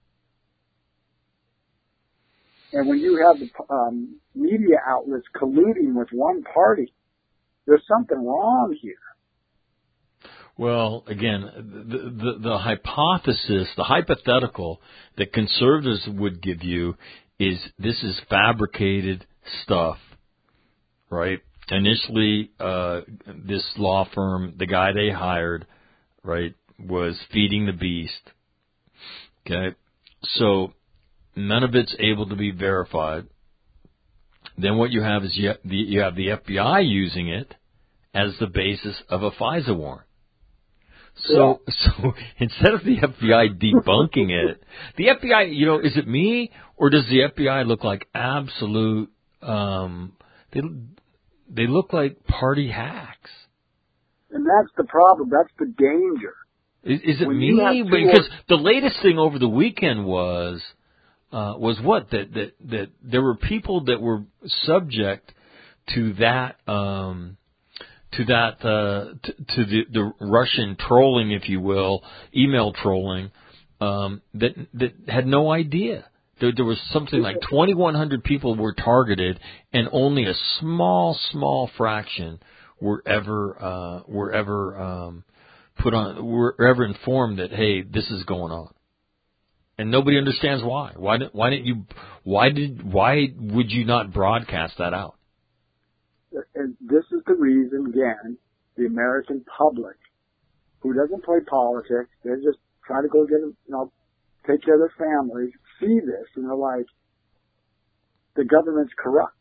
And when you have the um, media outlets colluding with one party, there's something wrong here. Well, again, the, the, the hypothesis, the hypothetical that conservatives would give you is this is fabricated stuff, right? Initially, uh, this law firm, the guy they hired, right, was feeding the beast. Okay? So none of it's able to be verified. Then what you have is you have the, you have the F B I using it as the basis of a FISA warrant. So, so instead of the F B I debunking it, the F B I, you know, is it me or does the F B I look like absolute? Um, they they look like party hacks. And that's the problem. That's the danger. Is, is it When me? you have Because the latest thing over the weekend was uh, was what that that that there were people that were subject to that. Um, to that, uh, to, to the, the Russian trolling, if you will, email trolling, um, that, that had no idea. There, there was something like twenty-one hundred people were targeted and only a small, small fraction were ever, uh, were ever, um, put on, were ever informed that, hey, this is going on. And nobody understands why. Why didn't, why didn't you, why did, why would you not broadcast that out? And this is the reason, again, the American public, who doesn't play politics, they just try to go get, you know, take care of their families, see this, and they're like, the government's corrupt.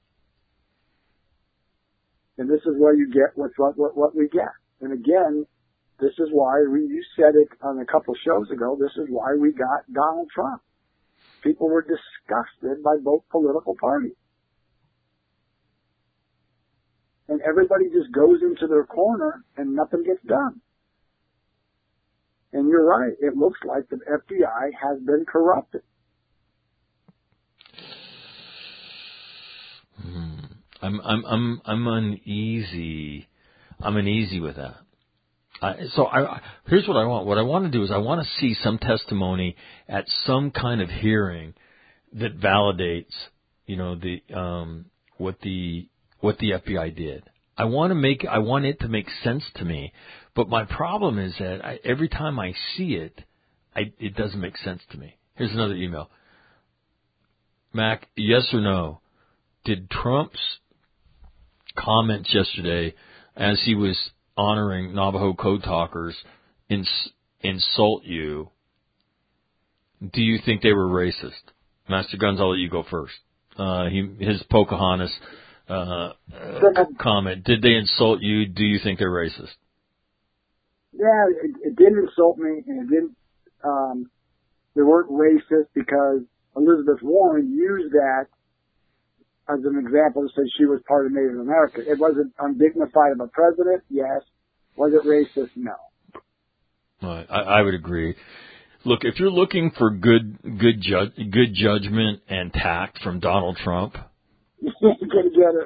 And this is where you get what, what, what, what we get. And again, this is why, we, you said it on a couple of shows ago, this is why we got Donald Trump. People were disgusted by both political parties. And everybody just goes into their corner and nothing gets done. And you're right. It looks like the F B I has been corrupted. Hmm. I'm I'm I'm I'm uneasy. I'm uneasy with that. I, so I, here's what I want. What I want to do is I want to see some testimony at some kind of hearing that validates, you know, the um, what the what the F B I did. I want to make, I want it to make sense to me, but my problem is that I, every time I see it, I, it doesn't make sense to me. Here's another email. Mac, yes or no? Did Trump's comments yesterday, as he was honoring Navajo Code Talkers, ins, insult you? Do you think they were racist? Master Guns, I'll let you go first. Uh, he, his Pocahontas Uh, uh, comment. Did they insult you? Do you think they're racist? Yeah, it, it did insult me, and it didn't, um, they weren't racist because Elizabeth Warren used that as an example to say she was part of Native America. It wasn't undignified of a president, yes. Was it racist? No. Right. I, I would agree. Look, if you're looking for good, good, ju- good judgment and tact from Donald Trump, you ain't gonna get it.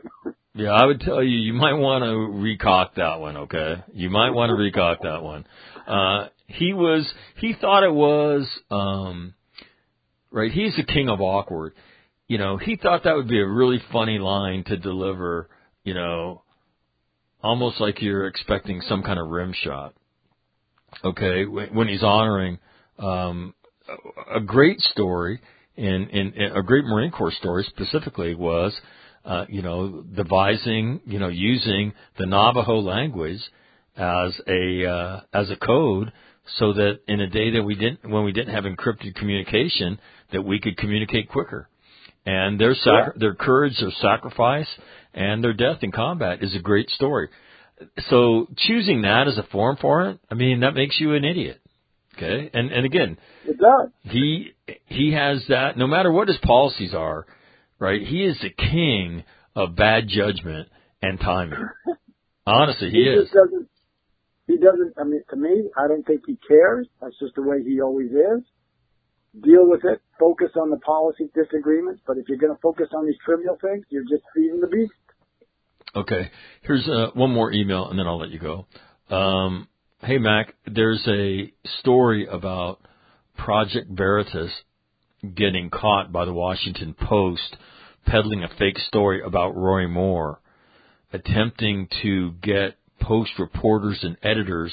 Yeah, I would tell you, you might want to recock that one, okay? You might want to recock that one. Uh, he was, he thought it was, um, right, he's the king of awkward. You know, he thought that would be a really funny line to deliver, you know, almost like you're expecting some kind of rim shot, okay, when, when he's honoring, um, a, a great story, in, in, in a great Marine Corps story specifically was, Uh, you know, devising, you know, using the Navajo language as a uh, as a code, so that in a day that we didn't, when we didn't have encrypted communication, that we could communicate quicker. And their sac- their courage, their sacrifice, and their death in combat is a great story. So choosing that as a forum for it, I mean, that makes you an idiot. Okay, and and again, it does. He he has that. No matter what his policies are. Right, he is the king of bad judgment and timing. Honestly, he, he is. Just doesn't, he doesn't. I mean, to me, I don't think he cares. That's just the way he always is. Deal with it. Focus on the policy disagreements. But if you're going to focus on these trivial things, you're just feeding the beast. Okay, here's uh, one more email, and then I'll let you go. Um, hey, Mac, there's a story about Project Veritas getting caught by the Washington Post peddling a fake story about Roy Moore, attempting to get Post reporters and editors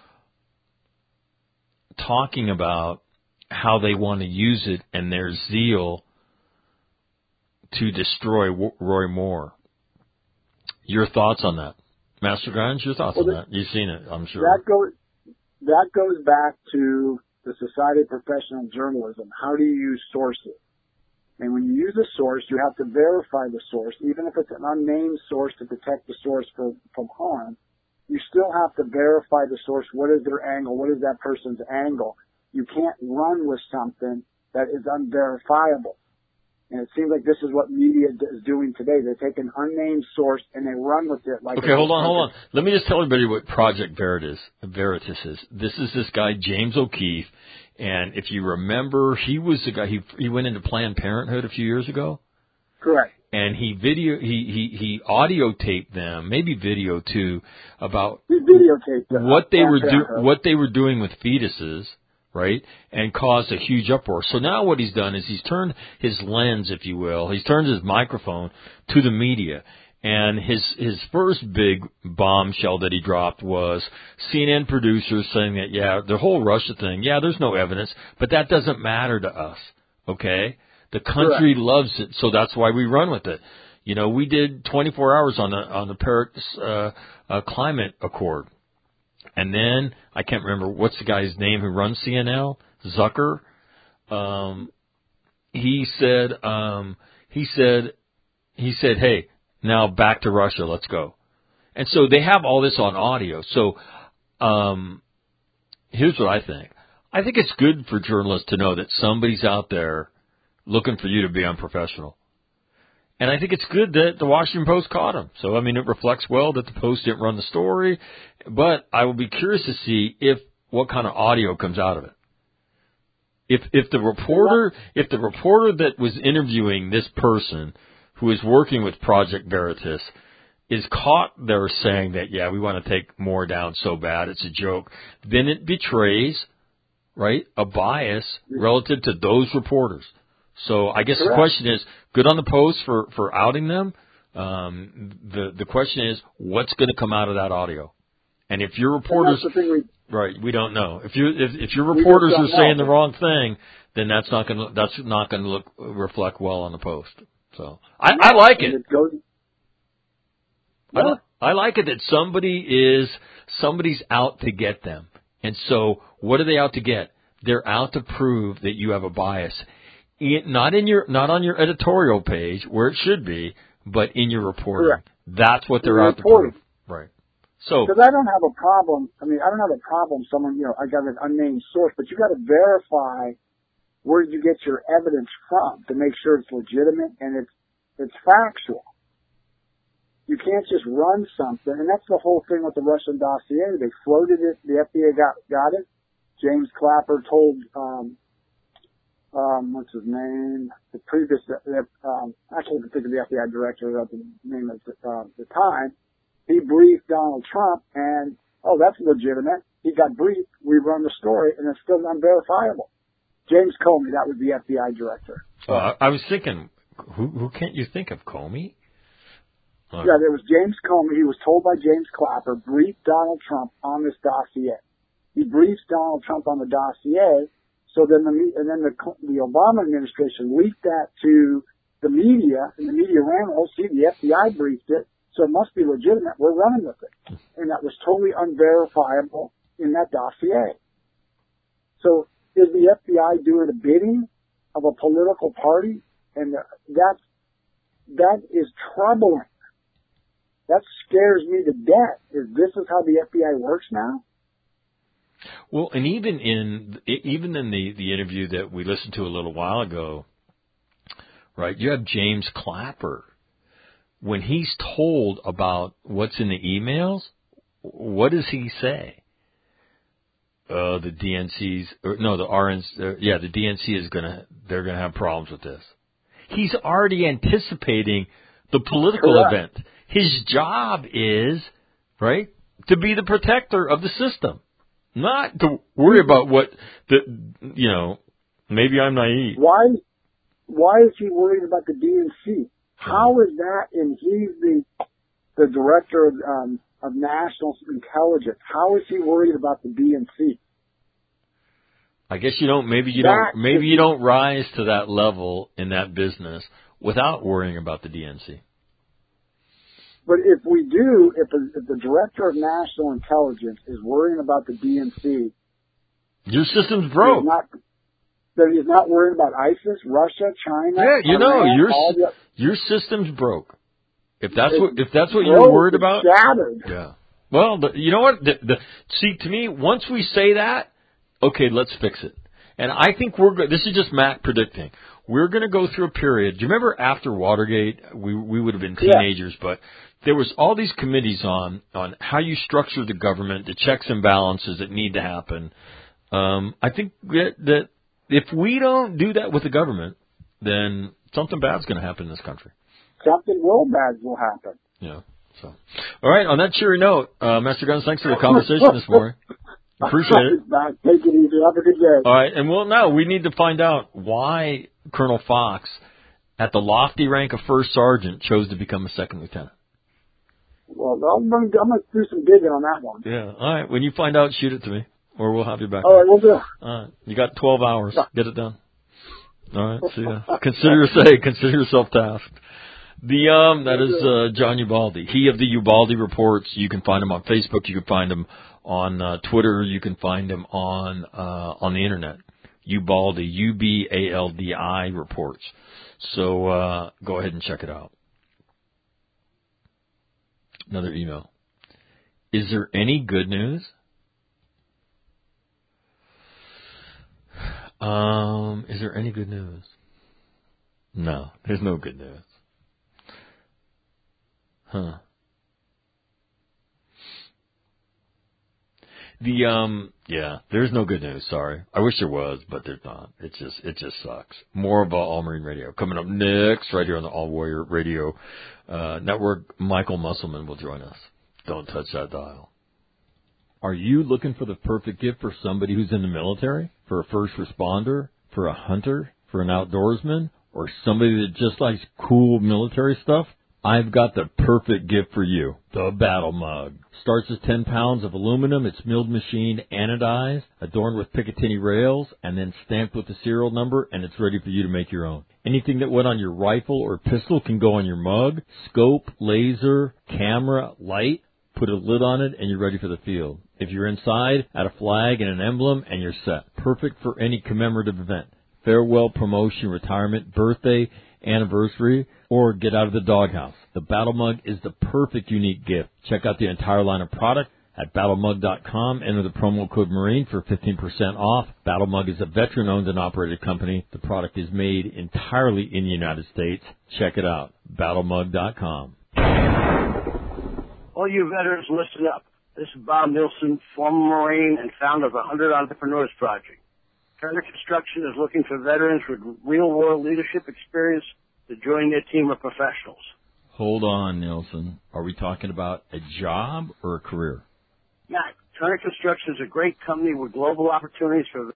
talking about how they want to use it and their zeal to destroy Roy Moore. Your thoughts on that? Master Grimes, your thoughts well, on that? You've seen it, I'm sure. That goes, that goes back to the Society of Professional Journalism. How do you use sources? And when you use a source, you have to verify the source, even if it's an unnamed source to protect the source from, from harm. You still have to verify the source. What is their angle? What is that person's angle? You can't run with something that is unverifiable. And it seems like this is what media is doing today. They take an unnamed source and they run with it like. Okay, hold on, hold on. Let me just tell everybody what Project Veritas, Veritas is. This is this guy James O'Keefe, and if you remember, he was the guy. He he went into Planned Parenthood a few years ago. Correct. And he video he he he audio taped them, maybe video too, about he videotaped them. what they were do what they were doing with fetuses. Right, and caused a huge uproar. So now what he's done is he's turned his lens, if you will, he's turned his microphone to the media. And his his first big bombshell that he dropped was C N N producers saying that, yeah, the whole Russia thing, yeah, there's no evidence, but that doesn't matter to us, okay? The country Correct. loves it, so that's why we run with it. You know, we did twenty-four hours on the on the Paris uh, uh, Climate Accord. And then, I can't remember, what's the guy's name who runs C N N? Zucker? Um, he said, um, he said, he said, hey, now back to Russia, let's go. And so they have all this on audio. So, um, here's what I think. I think it's good for journalists to know that somebody's out there looking for you to be unprofessional. And I think it's good that the Washington Post caught him. So, I mean, it reflects well that the Post didn't run the story. But I will be curious to see if what kind of audio comes out of it. If if the reporter if the reporter that was interviewing this person who is working with Project Veritas is caught there saying that, yeah, we want to take Moore down so bad, it's a joke, then it betrays, right, a bias relative to those reporters. So I guess Correct. The question is, good on the Post for, for outing them. Um, the the question is, what's going to come out of that audio? And if your reporters, the thing we, right, we don't know. If you if, if your reporters are saying know. the wrong thing, then that's not going to that's not going to look reflect well on the Post. So I, yeah, I like it. it goes, yeah. I, I like it that somebody is somebody's out to get them. And so, what are they out to get? They're out to prove that you have a bias. It, not in your, not on your editorial page where it should be, but in your reporting. Correct. That's what they're in out reporting. to prove. Right. So, because I don't have a problem. I mean, I don't have a problem. Someone, you know, I got an unnamed source, but you got to verify where did you get your evidence from to make sure it's legitimate and it's it's factual. You can't just run something, and that's the whole thing with the Russian dossier. They floated it. The F B I got got it. James Clapper told. Um, um, what's his name? The previous, um, I can't even think of the F B I director at the name at the, uh, the time. He briefed Donald Trump, and oh, that's legitimate. He got briefed. We run the story, and it's still unverifiable. James Comey, that was the F B I director. Uh, I, I was thinking, who who can't you think of, Comey? Uh, Yeah, there was James Comey. He was told by James Clapper, brief Donald Trump on this dossier. He briefs Donald Trump on the dossier, so then the and then the the Obama administration leaked that to the media, and the media ran, oh, see, the F B I briefed it, so it must be legitimate. We're running with it. And that was totally unverifiable in that dossier. So is the F B I doing the bidding of a political party? And that's, that is troubling. That scares me to death. Is this is how the F B I works now? Well, and even in even in the, the interview that we listened to a little while ago, right, you have James Clapper. When he's told about what's in the emails, what does he say? Uh, the D N C's, or no, the R N C, uh, yeah, the D N C is gonna, they're gonna have problems with this. He's already anticipating the political Correct. event. His job is, right, to be the protector of the system, not to worry about what the, you know, maybe I'm naive. Why, why is he worried about the D N C? How is that, and he's the, the director of, um, of national intelligence. How is he worried about the D N C? I guess you don't, maybe you That don't, maybe is- you don't rise to that level in that business without worrying about the D N C. But if we do, if, the if the director of national intelligence is worrying about the D N C, Your system's broke. he's not, that he's not worried about ISIS, Russia, China. Yeah, you know, Iran, your all the, your system's broke. If that's It's what if that's what broke, you're worried it's about, shattered. yeah. Well, the, you know what? The, the, see, to me, once we say that, okay, let's fix it. And I think we're go- this is just Matt predicting. We're going to go through a period. Do you remember after Watergate? We we would have been teenagers, yeah. but there was all these committees on on how you structure the government, the checks and balances that need to happen. Um, I think that, that if we don't do that with the government, then something bad's going to happen in this country. Something real bad will happen. Yeah. So, all right. On that cheery note, uh, Master Guns, thanks for the conversation this morning. Appreciate it. Take it easy. Have a good day. All right. And well, now we need to find out why Colonel Fox, at the lofty rank of first sergeant, chose to become a second lieutenant. Well, I'm going to I'm going to do some digging on that one. Yeah. All right. When you find out, shoot it to me, or we'll have you back. All right, we'll do. All right. You got twelve hours. Get it done. All right. See ya. Consider say consider yourself tasked. The um that is uh, John Ubaldi. He of the Ubaldi Reports. You can find him on Facebook. You can find him on uh, Twitter. You can find him on uh, on the internet. Ubaldi, U B A L D I Reports. So uh, go ahead and check it out. Another email. Is there any good news? Um, is there any good news? No, there's no good news. Huh. The um yeah, there's no good news, sorry. I wish there was, but there's not. It just it just sucks. More about All Marine Radio. Coming up next, right here on the All Warrior Radio uh network, Michael Musselman will join us. Don't touch that dial. Are you looking for the perfect gift for somebody who's in the military? For a first responder? For a hunter? For an outdoorsman? Or somebody that just likes cool military stuff? I've got the perfect gift for you. The Battle Mug. Starts as ten pounds of aluminum. It's milled machined, anodized, adorned with Picatinny rails, and then stamped with the serial number, and it's ready for you to make your own. Anything that went on your rifle or pistol can go on your mug. Scope, laser, camera, light. Put a lid on it, and you're ready for the field. If you're inside, add a flag and an emblem, and you're set. Perfect for any commemorative event. Farewell, promotion, retirement, birthday, anniversary, or get out of the doghouse. The Battle Mug is the perfect unique gift. Check out the entire line of product at battle mug dot com. Enter the promo code Marine for fifteen percent off. Battle Mug is a veteran-owned and operated company. The product is made entirely in the United States. Check it out, battle mug dot com. All you veterans, listen up. This is Bob Nielsen, former Marine and founder of the one hundred Entrepreneurs Project. Turner Construction is looking for veterans with real-world leadership experience to join their team of professionals. Hold on, Nelson. Are we talking about a job or a career? Matt, Turner Construction is a great company with global opportunities for